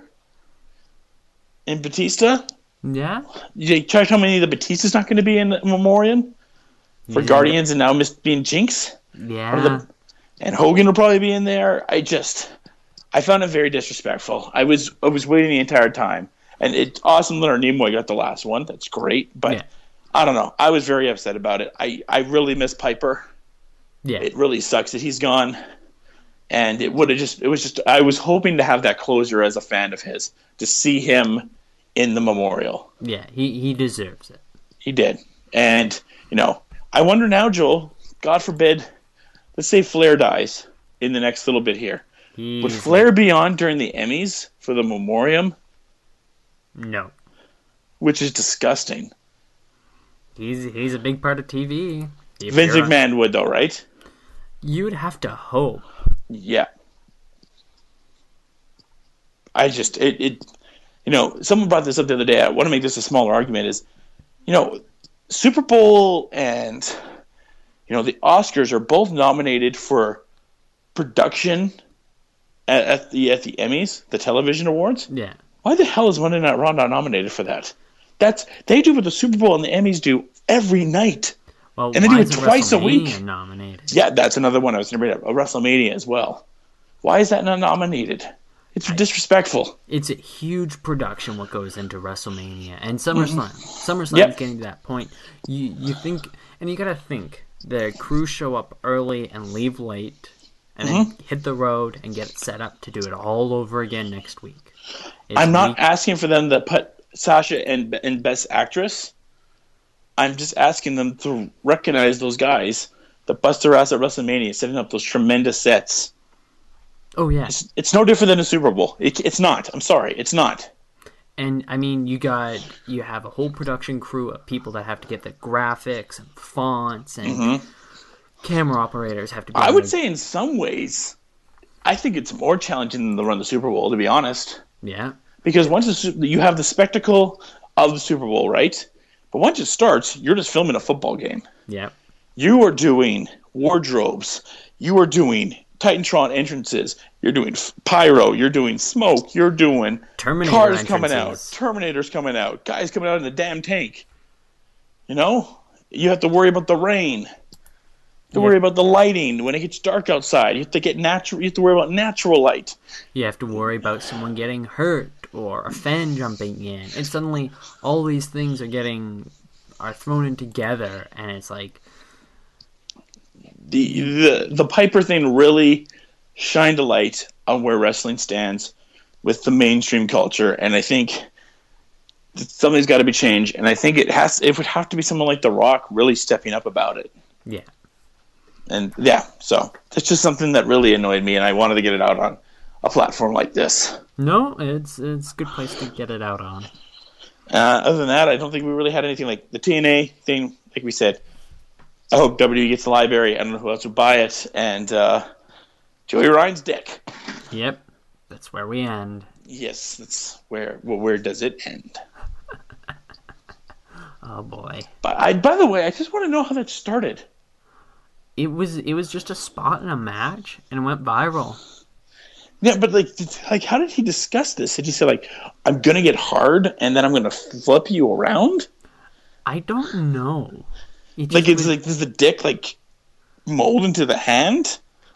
in Batista. Yeah? You try to tell me that Batista's not going to be in the memorial for Guardians and now being Jinx? Yeah. And Hogan will probably be in there. I found it very disrespectful. I was waiting the entire time. And it's awesome Leonard Nimoy got the last one. That's great. But Yeah. I don't know. I was very upset about it. I really miss Piper. Yeah. It really sucks that he's gone. And it was just, I was hoping to have that closure as a fan of his, to see him in the Memorial. Yeah, he deserves it. He did. And, I wonder now, Joel, God forbid, let's say Flair dies in the next little bit here. Would Flair be on during the Emmys for the Memoriam? No. Which is disgusting. He's a big part of TV. Vince McMahon would, though, right? You would have to hope. Yeah. I just, someone brought this up the other day. I want to make this a smaller argument is, Super Bowl and, the Oscars are both nominated for production at the Emmys, the television awards. Yeah. Why the hell is Monday Night Raw not nominated for that? They do what the Super Bowl and the Emmys do every night. Well, and they do it twice a week. Nominated? Yeah, that's another one I was going to bring up. A WrestleMania as well. Why is that not nominated? It's disrespectful. It's a huge production what goes into WrestleMania and SummerSlam. SummerSlam is getting to that point. You think, and you got to think, the crews show up early and leave late, and then hit the road and get it set up to do it all over again next week. I'm not asking for them to put Sasha in Best Actress. I'm just asking them to recognize those guys that bust their ass at WrestleMania, setting up those tremendous sets. Oh, yeah. It's no different than a Super Bowl. It's not. I'm sorry. It's not. And, I mean, you have a whole production crew of people that have to get the graphics and fonts and camera operators have to be... I would say in some ways, I think it's more challenging than run the Super Bowl, to be honest. Yeah. Because once you have the spectacle of the Super Bowl, right? But once it starts, you're just filming a football game. Yeah. You are doing wardrobes. You are doing Titantron entrances. You're doing pyro. You're doing smoke. You're doing Terminator cars entrances. coming out. Terminators coming out. Guys coming out in the damn tank. You have to worry about the rain. You have to worry about the lighting when it gets dark outside. You have to worry about natural light. You have to worry about someone getting hurt or a fan jumping in, and suddenly all these things are thrown in together, and it's like the Piper thing really shined a light on where wrestling stands with the mainstream culture, and I think something's got to be changed. And I think it would have to be someone like The Rock really stepping up about it. Yeah. And so it's just something that really annoyed me, and I wanted to get it out on a platform like this. No, it's a good place to get it out on. Other than that, I don't think we really had anything like the TNA thing. Like we said, I hope WWE gets the library. I don't know who else would buy it, and Joey Ryan's dick. Yep, that's where we end. Yes, that's where. Well, where does it end? Oh boy! But by the way, I just want to know how that started. It was just a spot in a match and it went viral. Yeah, but how did he discuss this? Did he say I'm gonna get hard and then I'm gonna flip you around? I don't know. Does the dick mold into the hand?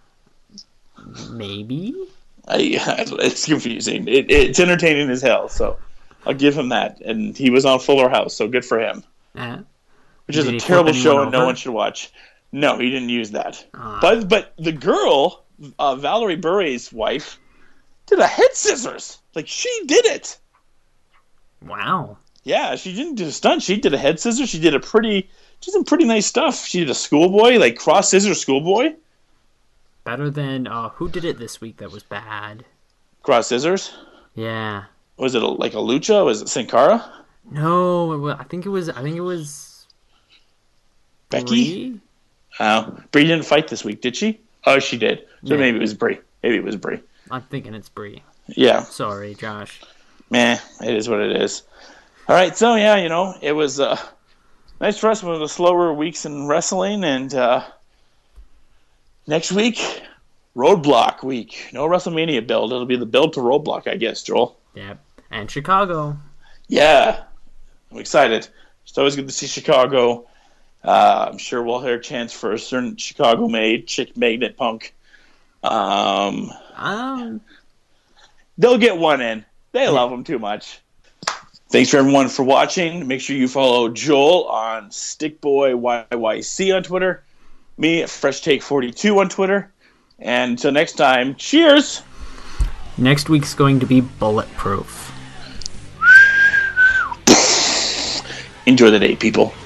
Maybe. It's confusing. It's entertaining as hell. So I'll give him that. And he was on Fuller House, so good for him. Which is a terrible show and no one should watch. No, he didn't use that. But the girl, Valerie Burray's wife, did a head scissors. She did it. Wow. Yeah, she didn't do a stunt. She did a head scissors. She did some pretty nice stuff. She did a schoolboy, cross scissors schoolboy. Better than who did it this week that was bad? Cross scissors? Yeah. Was it a lucha? Was it Sin Cara? No, I think it was Becky? Brie didn't fight this week, did she? Oh, she did. So maybe it was Brie. I'm thinking it's Brie. Yeah. Sorry, Josh. Meh, it is what it is. All right, so yeah, it was nice for us. One of the slower weeks in wrestling, and next week, Roadblock week. No WrestleMania build. It'll be the build to Roadblock, I guess, Joel. Yep. And Chicago. Yeah. I'm excited. It's always good to see Chicago. I'm sure we'll hear chants for a certain Chicago-made Chick Magnet Punk. They'll get one in. They love him too much. Thanks for everyone for watching. Make sure you follow Joel on StickBoy YYC on Twitter. Me at FreshTake42 on Twitter. And until next time, cheers! Next week's going to be bulletproof. Enjoy the day, people.